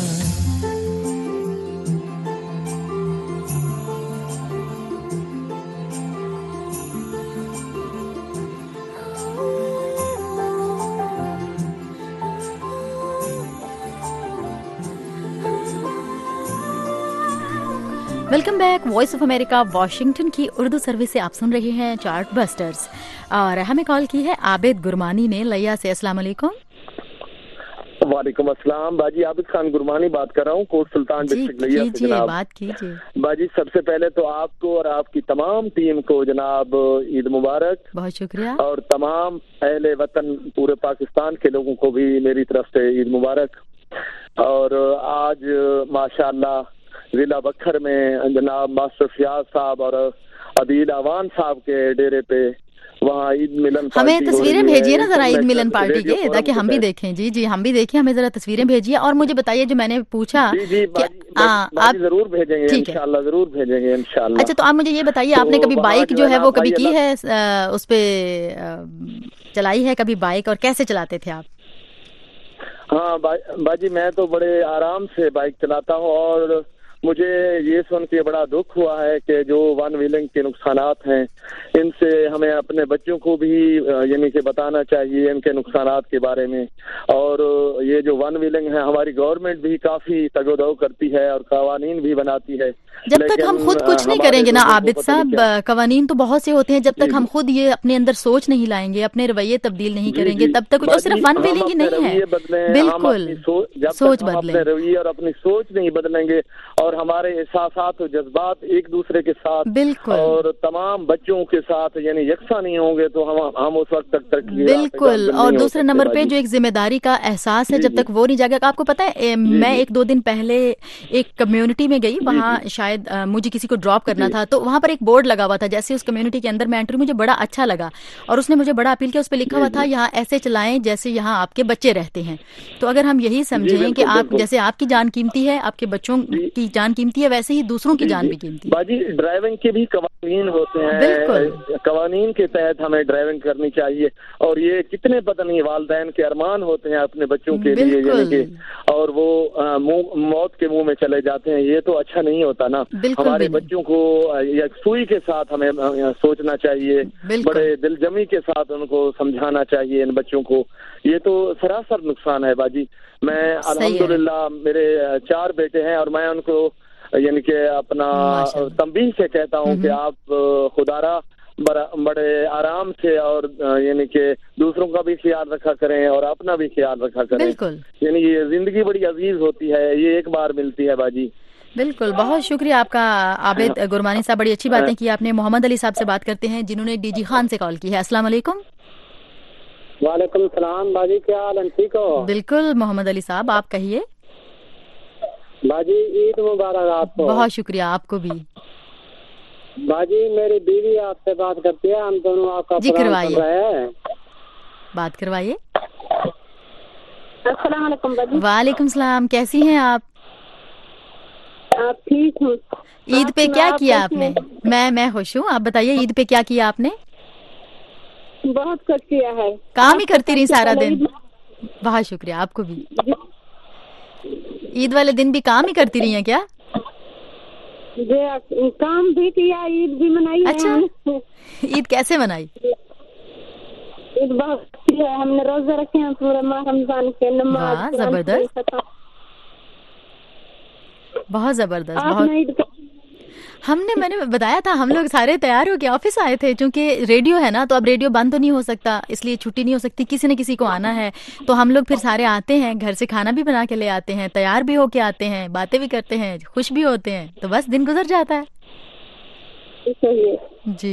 Welcome back. Voice of America Washington की उर्दू सर्विस से आप सुन रहे हैं चार्ट बस्टर्स। और हमें कॉल की है आबिद गुरमानी ने लिया से। अस्सलाम वालेकुम। वालेकुम अस्सलाम। बाजी आबिद खान गुरमानी बात कर रहा हूँ, कोट सुल्तान डिस्ट्रिक्ट लिया से जनाब। बात कीजिए बाजी। सबसे पहले तो आपको और आपकी तमाम टीम को जनाब ईद मुबारक। बहुत शुक्रिया। और तमाम अहले वतन पूरे पाकिस्तान के लोगों को भी मेरी तरफ से ईद मुबारक। और आज माशाअल्लाह जिला बखर में जनाब मास्टर फियाज साहब और अदील अवान साहब के डेरे पे वहाँ ईद मिलन हमें तस्वीरें भेजिए ना जरा ईद मिलन पार्टी के, ताकि हम भी देखें। जी जी, हम भी देखें, हमें जरा तस्वीरें भेजिए। और मुझे बताइए, जो मैंने पूछा, जी आप जरूर भेजेंगे, इंशाल्लाह जरूर भेजेंगे इंशाल्लाह। अच्छा, तो आप मुझे ये बताइए, आपने कभी बाइक जो है वो कभी की है, उस पे चलाई है कभी बाइक, और कैसे चलाते थे आप? हाँ बाजी, मैं तो बड़े आराम से बाइक चलाता हूँ, और मुझे ये सुन के बड़ा दुख हुआ है कि जो वन व्हीलिंग के नुकसानात हैं, इनसे हमें अपने बच्चों को भी यानी कि बताना चाहिए इनके नुकसानात के बारे में। और ये जो वन व्हीलिंग है, हमारी गवर्नमेंट भी काफी तगोदो करती है और कवानीन भी बनाती है। जब तक हम खुद कुछ नहीं करेंगे ना आबिद साहब, कवानीन तो बहुत से होते हैं, जब तक हम खुद ये अपने अंदर सोच नहीं लाएंगे, अपने रवैये तब्दील नहीं करेंगे, तब तक कुछ। और सिर्फ वन व्हीलिंग ही नहीं है, बिल्कुल सोच बदले, रवैये और अपनी सोच नहीं बदलेंगे, और हमारे एहसासात और जज्बात एक दूसरे के साथ बिल्कुल और तमाम बच्चों के साथ यानी यकसा नहीं होंगे, तो हम उस वक्त तक तरक्की बिल्कुल। और दूसरे नंबर पे जो एक जिम्मेदारी का एहसास है, जब तक वो नहीं जाएगा। आपको पता है, मैं 1-2 दिन पहले एक कम्युनिटी में गई, वहाँ शायद मुझे किसी को ड्रॉप करना था, तो वहाँ पर एक बोर्ड लगा हुआ था। जैसे उस कम्युनिटी के अंदर मैं एंट्री, मुझे बड़ा अच्छा लगा, और उसने मुझे बड़ा अपील किया। उस पर लिखा हुआ था, यहाँ ऐसे चलाएं जैसे यहाँ आपके बच्चे रहते हैं। तो अगर हम यही समझें कि आप जैसे आपकी जान कीमती है, आपके बच्चों की जान कीमती है, वैसे ही दूसरों की जान भी कीमती है। बाजी, ड्राइविंग के भी कवानीन होते हैं, बिल्कुल कवानीन के तहत हमें ड्राइविंग करनी चाहिए। और ये कितने पता नहीं वालिदैन के अरमान होते हैं अपने बच्चों के लिए, यानी कि, और वो मौत के मुंह में चले जाते हैं। ये तो अच्छा नहीं होता ना। हमारे बच्चों को यकसुई के साथ हमें सोचना चाहिए, बड़े दिलजमी के साथ उनको समझाना चाहिए इन बच्चों को। ये तो सरासर नुकसान है बाजी। मैं अल्हम्दुलिल्लाह, मेरे 4 बेटे हैं, और मैं उनको यानी कि अपना तंबीह से कहता हूँ कि आप खुदारा बड़े आराम से और यानी कि दूसरों का भी ख्याल रखा करें और अपना भी ख्याल रखा करें। यानी ये जिंदगी बड़ी अजीज होती है, ये एक बार मिलती है बाजी। बिल्कुल, बहुत शुक्रिया आपका आबिद गुरमानी साहब, बड़ी अच्छी बातें की आपने। मोहम्मद अली साहब से बात करते हैं, जिन्होंने डीजी खान से कॉल की है। अस्सलाम वालेकुम। वालेकुम सलाम बाजी, क्या हाल है, ठीक हो? बिल्कुल मोहम्मद अली साहब, आप कहिए। बाजी ईद मुबारक आपको। बहुत शुक्रिया, आपको भी। बाजी मेरी बीवी आपसे बात करती है, हम दोनों आपका जी करवाइए, बात करवाइए। अस्सलाम वालेकुम बाजी। वालेकुम सलाम, कैसी हैं आप? ठीक हूँ। ईद पे क्या किया आपने? मैं खुश हूँ, आप बताइए ईद पे क्या किया आपने? बहुत कुछ किया है, काम ही करती रही सारा दिन। बहुत शुक्रिया, आपको भी। ईद वाले दिन भी काम ही करती रही हैं क्या? काम भी किया, ईद भी मनाई। अच्छा, ईद कैसे मनाई? ईद बहुत अच्छी है, हमने रोजे रखे हैं पूरे माह रमजान के, नमाज। जबरदस्त, बहुत जबरदस्त। बहुत मैंने बताया था, हम लोग सारे तैयार होके ऑफिस आए थे, क्योंकि रेडियो है ना, तो अब रेडियो बंद तो नहीं हो सकता, इसलिए छुट्टी नहीं हो सकती, किसी न किसी को आना है। तो हम लोग फिर सारे आते हैं, घर से खाना भी बना के ले आते हैं, तैयार भी होके आते हैं, बातें भी करते हैं, खुश भी होते हैं, तो बस दिन गुजर जाता है। जी,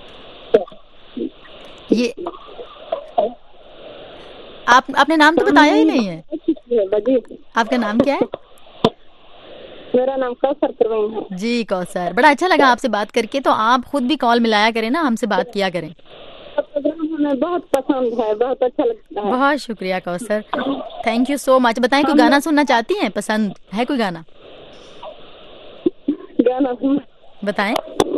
ये आपने नाम तो बताया ही नहीं है। आपका नाम क्या है? मेरा नाम कौसर परवीन है। जी कौसर, बड़ा अच्छा लगा आपसे बात करके। तो आप खुद भी कॉल मिलाया करें ना, हमसे बात किया करें। हमें बहुत पसंद है, बहुत अच्छा लगता है। बहुत शुक्रिया Kausar, thank you so much. बताएं, कोई गाना सुनना चाहती हैं? पसंद है कोई गाना? बताएं।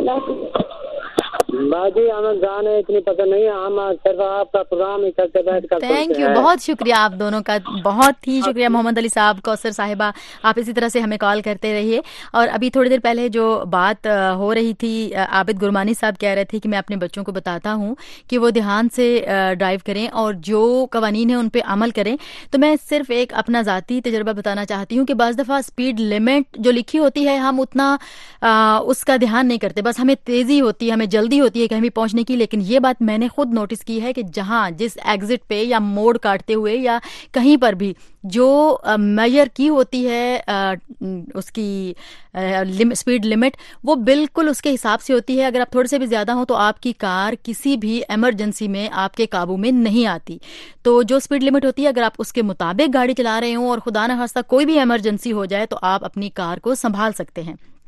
बाजी हमें गाने इतनी पसंद नहीं है, हम सिर्फ आपका प्रोग्राम ही करते बैठ कर। थैंक यू, बहुत शुक्रिया आप दोनों का, बहुत ही शुक्रिया मोहम्मद अली साहब, कौसर साहिबा, आप इसी तरह से हमें कॉल करते रहिए। और अभी थोड़ी देर पहले जो बात हो रही थी, आबिद गुरमानी साहब कह रहे थे कि मैं अपने बच्चों को बताता हूँ कि वो ध्यान से ड्राइव करें और जो कवानीन है उन पर अमल करें। तो मैं सिर्फ एक अपना ज़ाती तजुर्बा बताना चाहती हूँ कि बाज़ दफ़ा स्पीड लिमिट जो लिखी होती है, हम उतना उसका ध्यान नहीं करते, बस हमें तेज़ी होती है, हमें जल्दी होती है कहीं भी पहुंचने की। लेकिन ये बात मैंने खुद नोटिस की है कि जिस एग्जिट पे या मोड़ काटते हुए या कहीं पर भी जो मेजर की होती है उसकी स्पीड लिमिट, वो बिल्कुल उसके हिसाब से होती है। अगर आप थोड़े से भी ज्यादा हो तो आपकी कार किसी भी इमरजेंसी में आपके काबू में नहीं आती। तो जो स्पीड लिमिट होती है, अगर आप उसके मुताबिक गाड़ी चला रहे हो और खुदा न खास्ता कोई भी इमरजेंसी हो जाए, तो आप अपनी कार को संभाल सकते हैं।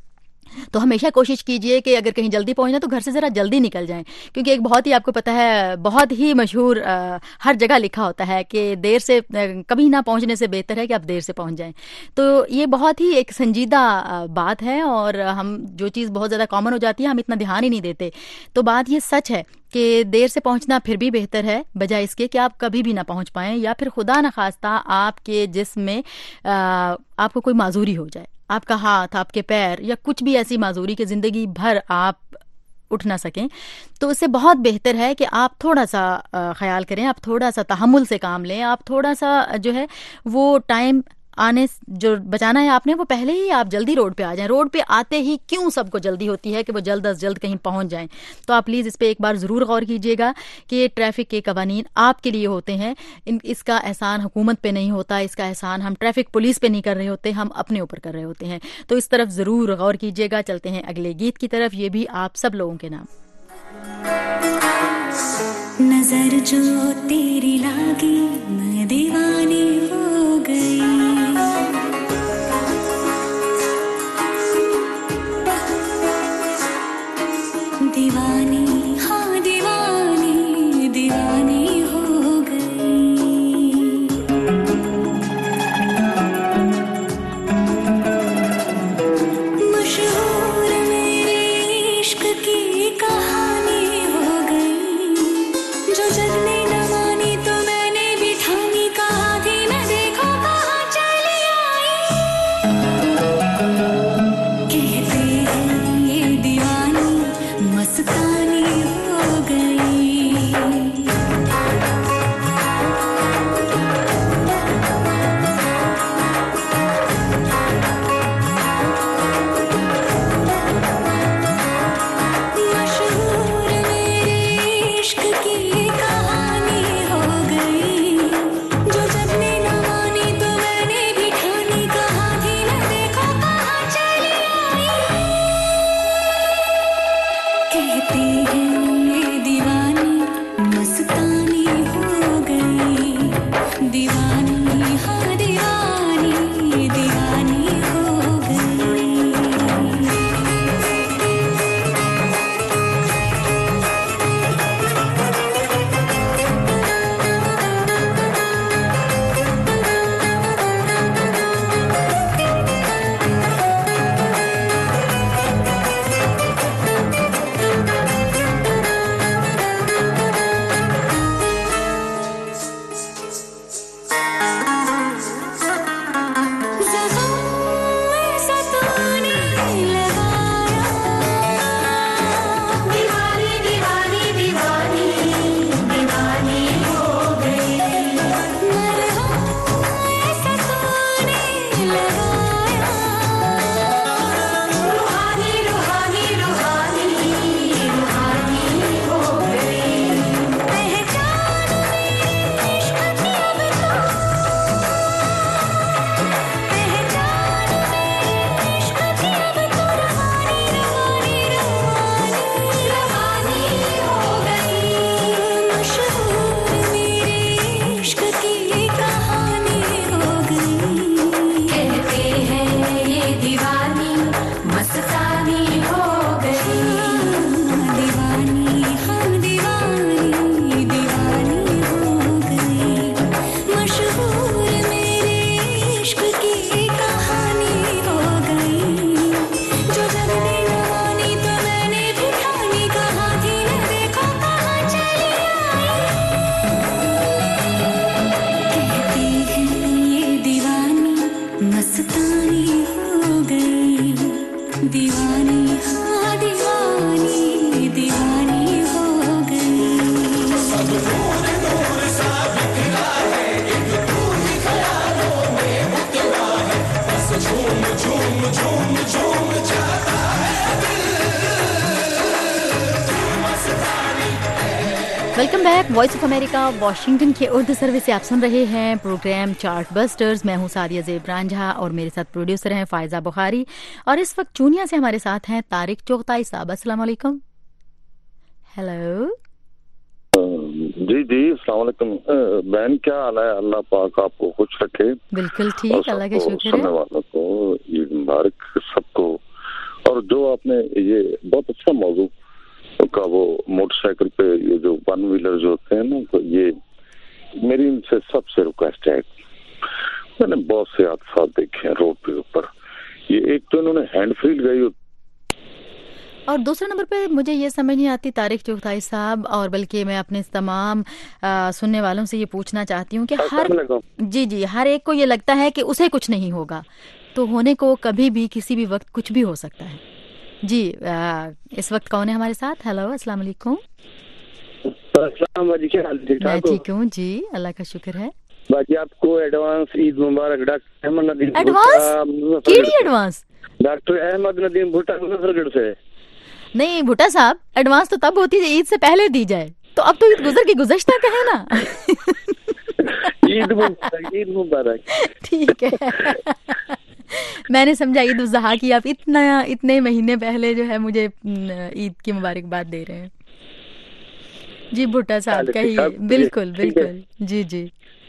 तो हमेशा कोशिश कीजिए कि अगर कहीं जल्दी पहुंचना तो घर से ज़रा जल्दी निकल जाएं, क्योंकि एक बहुत ही आपको पता है बहुत ही मशहूर हर जगह लिखा होता है कि देर से कभी ना पहुंचने से बेहतर है कि आप देर से पहुंच जाएं। तो ये बहुत ही एक संजीदा बात है, और हम जो चीज़ बहुत ज़्यादा कॉमन हो जाती है हम इतना ध्यान ही नहीं देते। तो बात ये सच है कि देर से पहुंचना फिर भी बेहतर है बजाय इसके कि आप कभी भी ना पहुंच पाएं, या फिर खुदा न खास्ता आपके जिस्म में आपको कोई माजूरी हो जाए, आपका हाथ, आपके पैर, या कुछ भी ऐसी माजूरी कि ज़िंदगी भर आप उठ ना सकें। तो इससे बहुत बेहतर है कि आप थोड़ा सा ख्याल करें, आप थोड़ा सा तहम्मुल से काम लें, आप थोड़ा सा जो है वो टाइम आने जो बचाना है आपने वो पहले ही आप जल्दी रोड पे आ जाएं। रोड पे आते ही क्यों सबको जल्दी होती है कि वो जल्द अज जल्द कहीं पहुंच जाएं। तो आप प्लीज़ इस पे एक बार ज़रूर गौर कीजिएगा कि ये ट्रैफिक के कवानीन आपके लिए होते हैं, इसका एहसान हुकूमत पे नहीं होता, इसका एहसान हम ट्रैफिक पुलिस पे नहीं कर रहे होते, हम अपने ऊपर कर रहे होते हैं। तो इस तरफ ज़रूर गौर कीजिएगा। चलते हैं अगले गीत की तरफ, ये भी आप सब लोगों के नाम। नजर जो तेरी लागी मैं दीवानी हो गई, दीवानी हाँ दीवानी दीवानी हो गई। मशहूर मेरे इश्क की कहानी हो गई, जो जग ने न मानी तो मैंने भी ठानी, कहा थी मैं देखो कहाँ चली आई। कहते हैं ये दीवानी मस्तानी हो गई। मशहूर मेरे इश्क की कहानी हो गई, जो जब ने न मानी तो मैंने भी ठानी, कहा थी मैं देखो कहाँ चली आई। कहते हैं ये दीवानी मस्तानी हो गई, दीवानी हाँ दीवानी दीवानी हो गई। Welcome back. Voice of America Washington के उर्दू सर्विस से आप सुन रहे हैं प्रोग्राम चार्ट बस्टर्स। मैं हूं सादिया ज़ेब रांझा और मेरे साथ प्रोड्यूसर हैं फायजा बुखारी, और इस वक्त चूनिया से हमारे साथ हैं तारिक चोगताई साहब। अस्सलाम वालेकुम। हेलो जी जी अस्सलाम वालेकुम बहन, क्या हाल है? अल्लाह पाक आपको खुश रखे। बिल्कुल ठीक, अल्लाह का शुक्र है। सुनने वालों को ईद मुबारक सबको। और जो आपने ये बहुत अच्छा मौजू का वो मोटरसाइकिल पे ये जो वन व्हीलर जो होते हैं ना, तो ये मेरी इनसे सबसे रिक्वेस्ट है, मैंने बहुत से हादसा देखे हैं रोड के ऊपर, ये एक तो इन्होंने हैंड फ्री लगाई और दूसरे नंबर पे मुझे ये समझ नहीं आती तारिक चुगताई साहब, और बल्कि मैं अपने तमाम सुनने वालों से ये पूछना चाहती हूँ कि हर एक को ये लगता है कि उसे कुछ नहीं होगा, तो होने को कभी भी किसी भी वक्त कुछ भी हो सकता है। जी इस वक्त कौन है हमारे साथ? हेलो, अस्सलाम वालेकुम। मैं ठीक हूँ जी, अल्लाह का शुक्र है। बाकी आपको एडवांस ईद मुबारक। Doctor Ahmad Nadeem advance doctor Ahmad Nadeem Bhutta Muzaffargarh से। नहीं भुट्टा साहब, एडवांस तो तब होती है ईद से पहले दी जाए, तो अब तो ईद गुजर की गुज़श्ता कहे ना। ईद मुबारक। ठीक है। मैंने समझा ईद उज़ ज़हा की आप इतने महीने पहले जो है मुझे ईद की मुबारकबाद दे रहे हैं। जी भुट्टा साहब कहिए। बिल्कुल बिल्कुल, जी जी।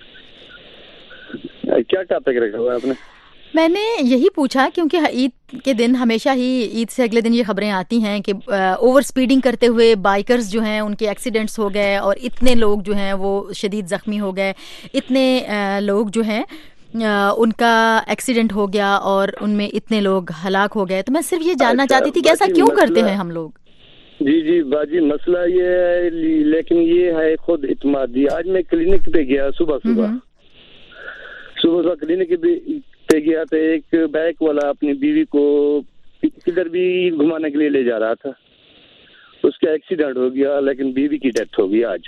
क्या टॉपिक रखा हुआ आपने? मैंने यही पूछा क्योंकि ईद के दिन हमेशा ही, ईद से अगले दिन ये खबरें आती हैं कि ओवर स्पीडिंग करते हुए बाइकर्स जो हैं उनके एक्सीडेंट्स हो गए और इतने लोग जो हैं वो शदीद ज़ख्मी हो गए, इतने लोग जो हैं उनका एक्सीडेंट हो गया और उनमें इतने लोग हलाक हो गए। तो मैं सिर्फ ये जानना चाहती थी कि ऐसा क्यों करते हैं हम लोग? जी बाजी, मसला ये है, लेकिन ये है खुद इत्मादी। आज मैं क्लिनिक पे गया सुबह क्लिनिक पे गया तो एक बाइक वाला अपनी बीवी को किधर भी घुमाने के लिए ले जा रहा था, उसका एक्सीडेंट हो गया, लेकिन बीवी की डेथ हो गई आज।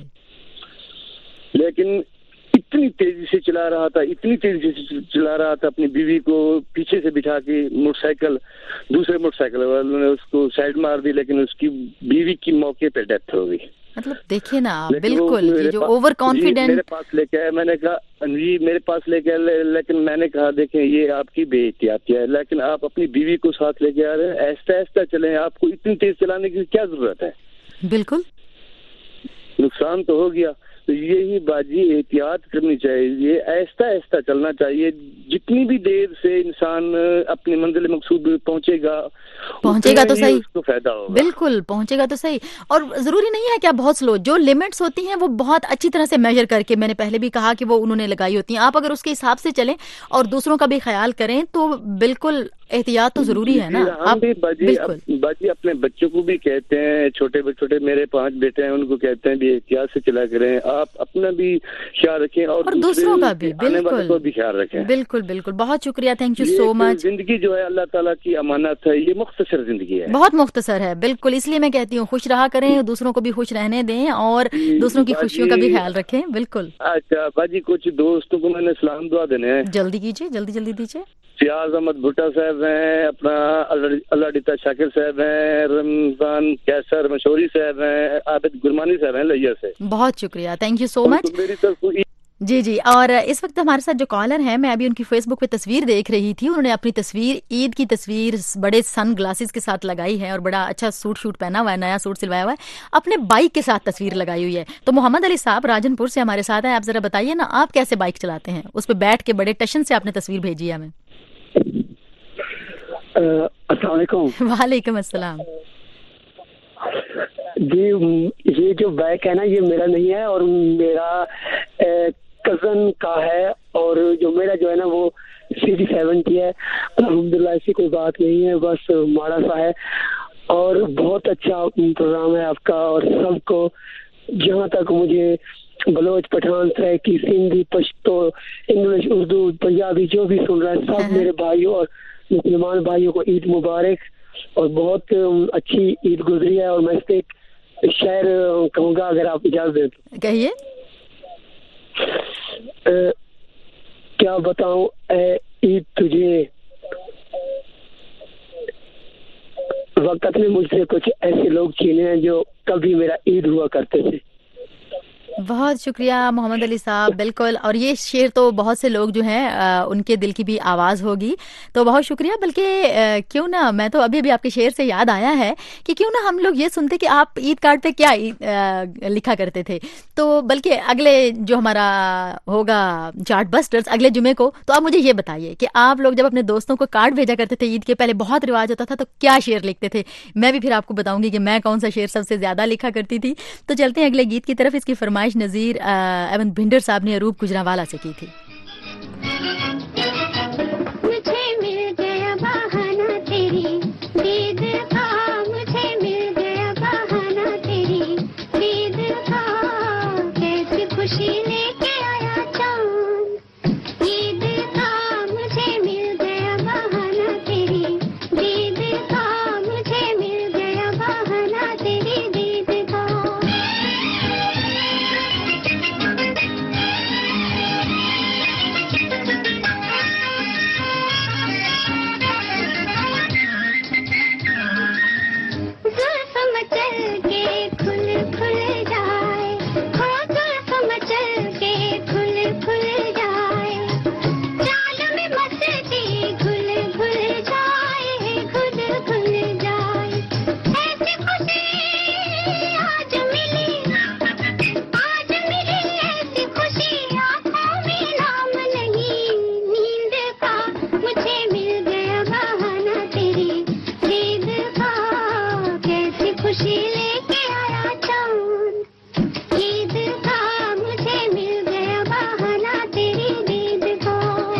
लेकिन इतनी तेजी से चला रहा था अपनी बीवी को पीछे से बिठा के दूसरे मोटरसाइकिल वालों ने उसको साइड मार दी, लेकिन उसकी बीवी की मौके पे डेथ हो गई। मतलब देखिए ना, बिल्कुल ये जो ओवर कॉन्फिडेंट मेरे पास लेके आया, मैंने कहा जी मेरे पास लेके आया, लेकिन मैंने कहा देखें ये आपकी बेइख्तियाती है, लेकिन आप अपनी बीवी को साथ लेके आ रहे हैं, ऐसा चलें, आपको इतनी तेज चलाने की क्या जरूरत है? बिल्कुल नुकसान तो हो गया। तो यही बाजी एहतियात करनी चाहिए, ऐसा चलना चाहिए। जितनी भी देर से इंसान अपनी मंजिल मकसूद पहुंचेगा तो सही, उसको फायदा होगा। बिल्कुल पहुंचेगा तो सही, और जरूरी नहीं है कि आप बहुत स्लो, जो लिमिट्स होती हैं वो बहुत अच्छी तरह से मेजर करके, मैंने पहले भी कहा कि वो उन्होंने लगाई होती हैं। आप अगर उसके हिसाब से चलें और दूसरों का भी ख्याल करें तो बिल्कुल एहतियात तो जरूरी है ना। आप भी बाजी अपने बच्चों को भी कहते हैं, छोटे मेरे 5 बेटे हैं, उनको कहते हैं भी एहतियात से चला करें, आप अपना भी ख्याल रखें और दूसरों का भी बिल्कुल भी ख्याल रखें। बिल्कुल बिल्कुल, बहुत शुक्रिया, थैंक यू सो मच। जिंदगी जो है अल्लाह ताला की अमानत है, ये मुख्तसर जिंदगी है, बहुत मुख्तसर है। बिल्कुल, इसलिए मैं कहती हूँ खुश रहा करें, दूसरों को भी खुश रहने दें और दूसरों की खुशियों का भी ख्याल रखें। बिल्कुल। अच्छा बाजी, कुछ दोस्तों को मैंने सलाम दुआ देने हैं, जल्दी कीजिए, जल्दी दीजिए। सियाज अहमद भुट्टा साहब हैं, अपना अल्लाह शाकिर साहब हैं, रमजान कैसर मशहूरी साहब हैं, आबिद गुरमानी साहब हैं लैया से। बहुत शुक्रिया, थैंक यू सो मच। जी। और इस वक्त हमारे साथ जो कॉलर हैं, मैं अभी उनकी फेसबुक पे तस्वीर देख रही थी, उन्होंने अपनी तस्वीर, ईद की तस्वीर बड़े सन ग्लासेस के साथ लगाई है और बड़ा अच्छा सूट पहना हुआ है, नया सूट सिलवाया हुआ है, अपने बाइक के साथ तस्वीर लगाई हुई है। तो मोहम्मद अली साहब राजनपुर से हमारे साथ हैं, आप जरा बताइए ना आप कैसे बाइक चलाते हैं? उस पर बैठ के बड़े टशन से आपने तस्वीर भेजी है हमें। अस्सलाम वालेकुम। वालेकुम अस्सलाम। जी ये जो बाइक है ना, ये मेरा नहीं है और मेरा कजन का है, और जो मेरा जो है ना वो CD70 है। अल्हम्दुलिल्लाह ऐसी कोई बात नहीं है, बस माड़ा सा है। और बहुत अच्छा प्रोग्राम है आपका, और सबको जहाँ तक मुझे बलोच, पठान, सराइकी, सिंधी, पश्तो, इंग्लिश, उर्दू, पंजाबी जो भी सुन रहा है, सब मेरे भाइयों और मुसलमान भाइयों को ईद मुबारक। और बहुत अच्छी ईद गुजरी है, और मैं इस पे एक शेर कहूँगा अगर आप इजाजत दें तो। कहिए। क्या बताऊं ऐ ईद तुझे, वक्त ने मुझसे कुछ ऐसे लोग छीने हैं जो कभी मेरा ईद हुआ करते थे। बहुत शुक्रिया मोहम्मद अली साहब। बिल्कुल, और ये शेर तो बहुत से लोग जो हैं उनके दिल की भी आवाज़ होगी, तो बहुत शुक्रिया। बल्कि क्यों ना, मैं तो अभी अभी आपके शेर से याद आया है कि क्यों ना हम लोग ये सुनते कि आप ईद कार्ड पे क्या लिखा करते थे। तो बल्कि अगले जो हमारा होगा चार्ट बस्टर्स अगले जुमे को, तो आप मुझे ये बताइए कि आप लोग जब अपने दोस्तों को कार्ड भेजा करते थे ईद के पहले, बहुत रिवाज होता था, तो क्या शेर लिखते थे। मैं भी फिर आपको बताऊंगी कि मैं कौन सा शेर सबसे ज्यादा लिखा करती थी। तो चलते हैं अगले गीत की तरफ। इसकी फरमाइश नजीर एवं भिंडर साहब ने अरूप गुजरावाला से की थी। मुझे मिल गया बहाना तेरी दीद का, मुझे मिल गया बहाना तेरी दीद का, कैसी खुशी लेके आया चांद ईद का, मुझे मिल गया बहाना तेरी दीद का, मुझे मिल गया बहाना तेरी दीद का। जुल्फ मचल के खुल खुल जाए, हो जुल्फ मचल के खुल खुल जाए, चाल में मस्ती घुल घुल जाए, घुल घुल जाए, ऐसी खुशी आज मिली ऐसी खुशी आंखों में नाम नहीं नींद का, मुझे मिल गया बहाना तेरी दीद का, कैसी खुशी लेके आया चांद ईद का, मुझे मिल गया बहाना तेरी दीद का।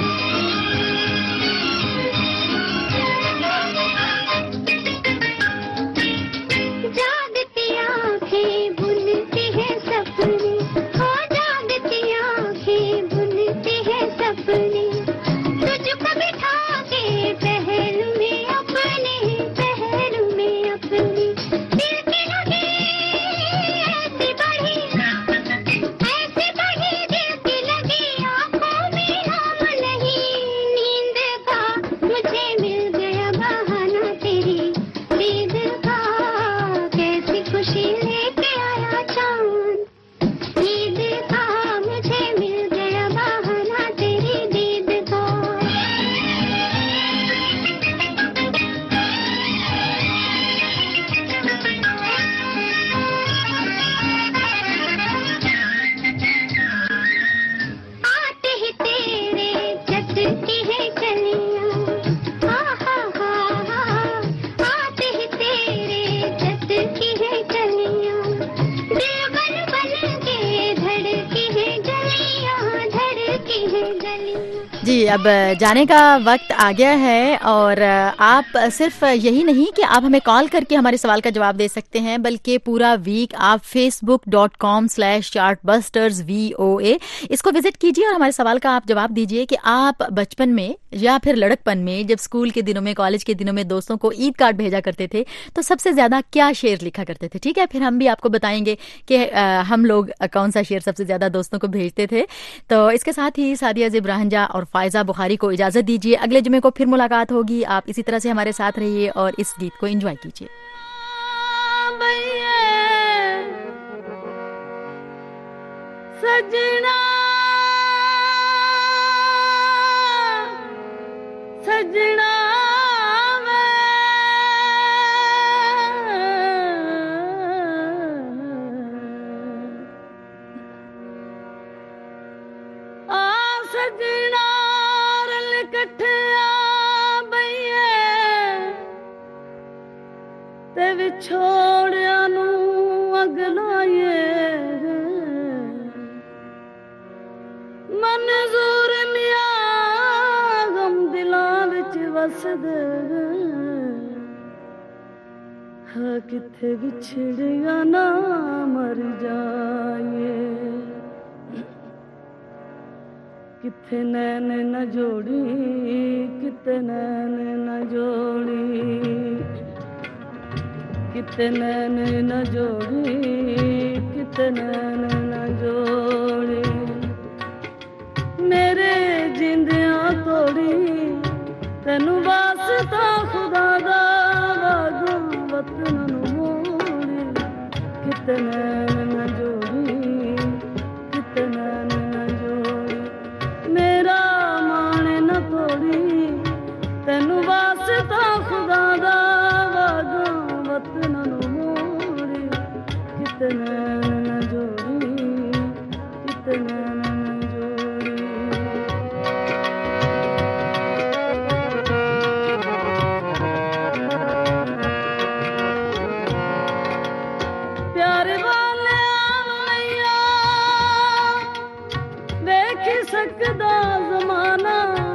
जागती आंखें बुनती है सपने, हो जागती आंखें बुनती है सपने, तुझको बिठा के पहलू में अपने, पहलू में अपने, दिल की लगी ऐसी बढ़ी दिल की लगी, आंखों में नाम नहीं नींद का, मुझे मिल गया बहाना तेरी दीद का, कैसी खुशी लेके आया चांद ईद का, मुझे मिल गया बहाना तेरी दीद का। आते ही तेरे चटती है चलियां, आहा हा हा, आते ही तेरे चटती है चलियां, दिल बन बन के धड़की है गलियां, धड़की है गलियां। जी, अब जाने का वक्त आ गया है, और आप सिर्फ यही नहीं कि आप हमें कॉल करके हमारे सवाल का जवाब दे सकते हैं, बल्कि पूरा वीक आप facebook.com/chartbustersvoa इसको विजिट कीजिए और हमारे सवाल का आप जवाब दीजिए कि आप बचपन में या फिर लड़कपन में जब स्कूल के दिनों में, कॉलेज के दिनों में दोस्तों को ईद कार्ड भेजा करते थे, तो सबसे ज्यादा क्या शेर लिखा करते थे। ठीक है, फिर हम भी आपको बताएंगे कि हम लोग कौन सा शेर सबसे ज्यादा दोस्तों को भेजते थे। तो इसके साथ ही सादिया ज़िब्राहंजा और फायजा बुखारी को इजाजत दीजिए। अगले जुमे को फिर मुलाकात होगी। आप इसी तरह से हमारे साथ रहिए और इस गीत को एंजॉय कीजिए। सजना सजना सजना रल कठिया बईए ते विछोड़िया नू अगलाए, मंजूर मिया गम दिलां विच वसदे, हा किथे विछड़िया ना मर जाए, किथे नैन न जोड़ी, किथे नैन न जोड़ी, किथे नैन न जोड़ी, किथे नैन न जोड़ी, मेरे जिंदियां तोड़ी तेनू वास्ता खुदा दा वादा वतन नू मोड़ी, किथे नैन न जोड़ी, सकदा ज़माना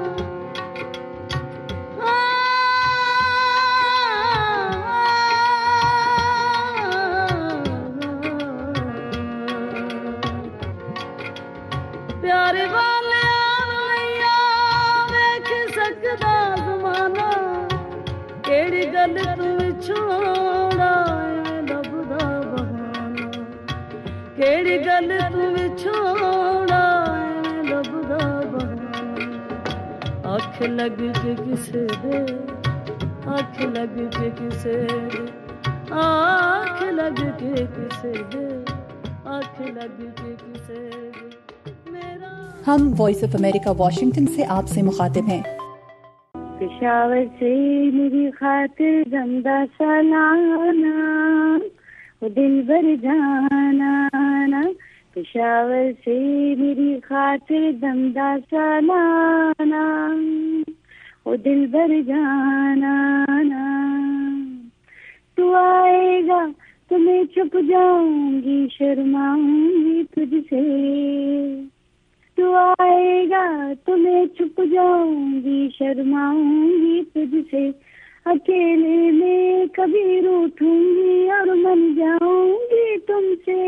प्यारे वाले आलिया वेख सकदा ज़माना केड़ी गल तू विछोड़ा लभदा बहाना केड़ी गल तू विछोड़ा लभदा बहाना अख लग के किसे दे अख लग के किसे दे आँख लग के किसे दे आँख लग के किसे दे हम वॉइस ऑफ अमेरिका वाशिंगटन से आपसे मुखातिब हैं। पेशावर से मेरी खातिर दमदा सलाना वो दिल भर जाना ना पेशावर से मेरी खातिर दमदा सलाना वो दिल भर जाना ना तू आएगा तो मैं चुप जाऊंगी शर्माऊंगी तुझसे तू आएगा तो मैं चुप जाऊंगी शर्माऊंगी तुझसे अकेले में कभी रूठूंगी और मन जाऊंगी तुमसे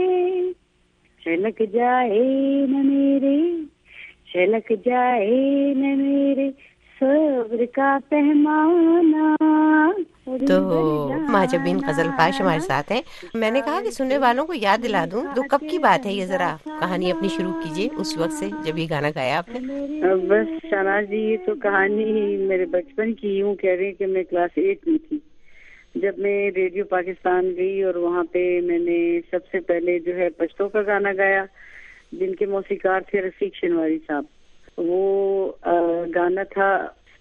छलक जाए न मेरे सब्र का पैमाना। तो महाजबीन गजल पाश हमारे साथ हैं। मैंने कहा कि सुनने वालों को याद दिला दूं तो कब की बात है ये, जरा कहानी अपनी शुरू कीजिए उस वक्त से जब ये गाना गाया आपने। बस शहनाज जी ये तो कहानी मेरे बचपन की यूं कह रही कि मैं क्लास 8 में थी जब मैं रेडियो पाकिस्तान गई और वहाँ पे मैंने सबसे पहले जो है पश्तो का गाना गाया जिनके मौसीकार थे रफीक शनवारी साहब। वो गाना था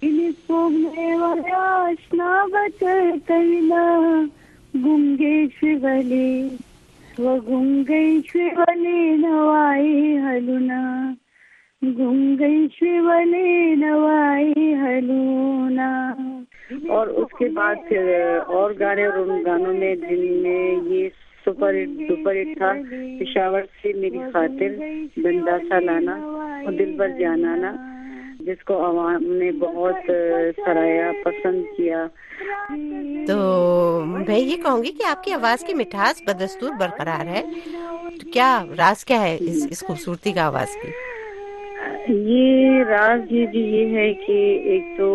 आशना बचना गुंगे शिवले व गुंगे शिवले नवाई हलुना गुंगे शिवले नवाई हलुना। और उसके बाद फिर और गाने और उन गानों में जिनमें ये सुपर हिट था पेशावर से मेरी खातिर बंदा सा लाना और दिल भर जाना ना जिसको आवाम ने बहुत सराहा पसंद किया। तो मैं ये कहूँगी कि आपकी आवाज की मिठास बदस्तूर बरकरार है, तो क्या राज क्या है इस खूबसूरती का आवाज की? ये राज ये है कि एक तो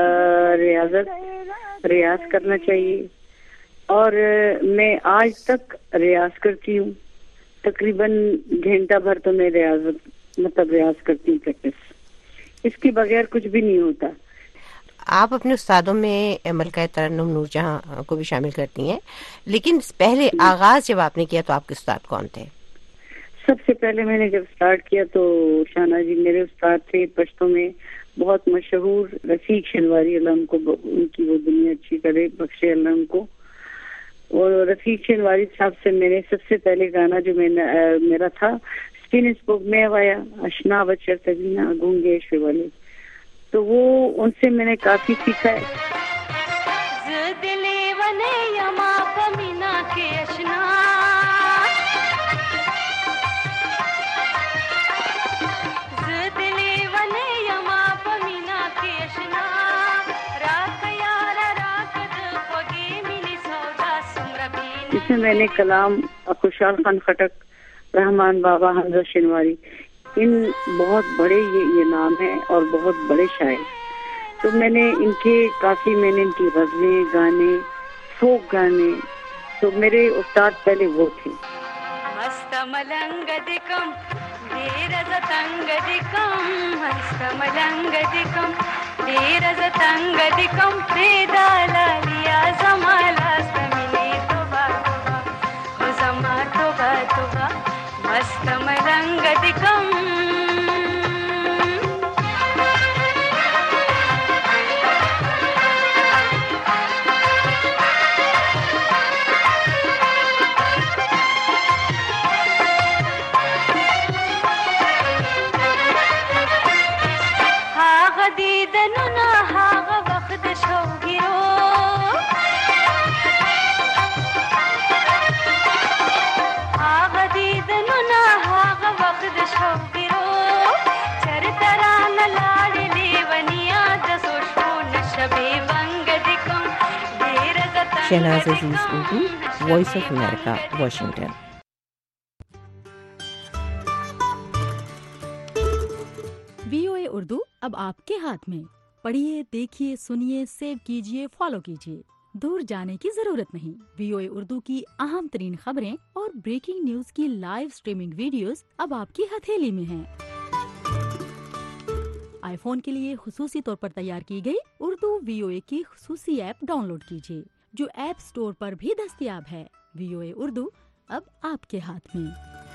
रियाज करना चाहिए और मैं आज तक रियाज करती हूँ तकरीबन घंटा भर तो मैं रियाज करती हूँ प्रैक्टिस, इसके बगैर कुछ भी नहीं होता। आप अपने उस्तादों में मलका तरन्नुम नूरजहां को भी शामिल करती हैं, लेकिन पहले आगाज जब आपने किया तो आपके उस्ताद कौन थे? सबसे पहले मैंने जब स्टार्ट किया तो शाना जी मेरे उस्ताद थे पश्तो में बहुत मशहूर रफीक शनवारी अल्लाह को उनकी वो दुनिया अच्छी करे बख्शे अल्लाह को। और रफीक शनवारी साहब से मैंने सबसे पहले गाना जो मेरा था स्पिन स्पोक में आया अशना बचर तबीना गूंगे शिवले, तो वो उनसे मैंने काफी सीखा है। इसमें मैंने कलाम खुशहाल खान खटक, रहमान बाबा, हमजा शनवारी, इन बहुत बड़े ये नाम है और बहुत बड़े शायर, तो मैंने इनकी गजलें गाने फोक गाने, तो मेरे उस्ताद पहले वो थे। मस्त मलंग दिकम धीरज तंग दिकम मस्त मलंग दिकम धीरज तंग दिकम प्रेदाला लिया जमाला समिनी तुबा तुबा जमा तुबा तुबा मस्त मलंग दिकम। चर Shahnaz Aziz Urdu, voice of America, Washington. VOA Urdu अब आपके हाथ में। पढ़िए, देखिए, सुनिए, सेव कीजिए, फॉलो कीजिए। दूर जाने की जरूरत नहीं। VOA उर्दू की अहम तरीन खबरें और ब्रेकिंग न्यूज की लाइव स्ट्रीमिंग वीडियोस अब आपकी हथेली में हैं। आईफोन के लिए खुसूसी तौर पर तैयार की गई उर्दू VOA की खुसूसी ऐप डाउनलोड कीजिए, जो ऐप स्टोर पर भी दस्तयाब है। VOA उर्दू अब आपके हाथ में।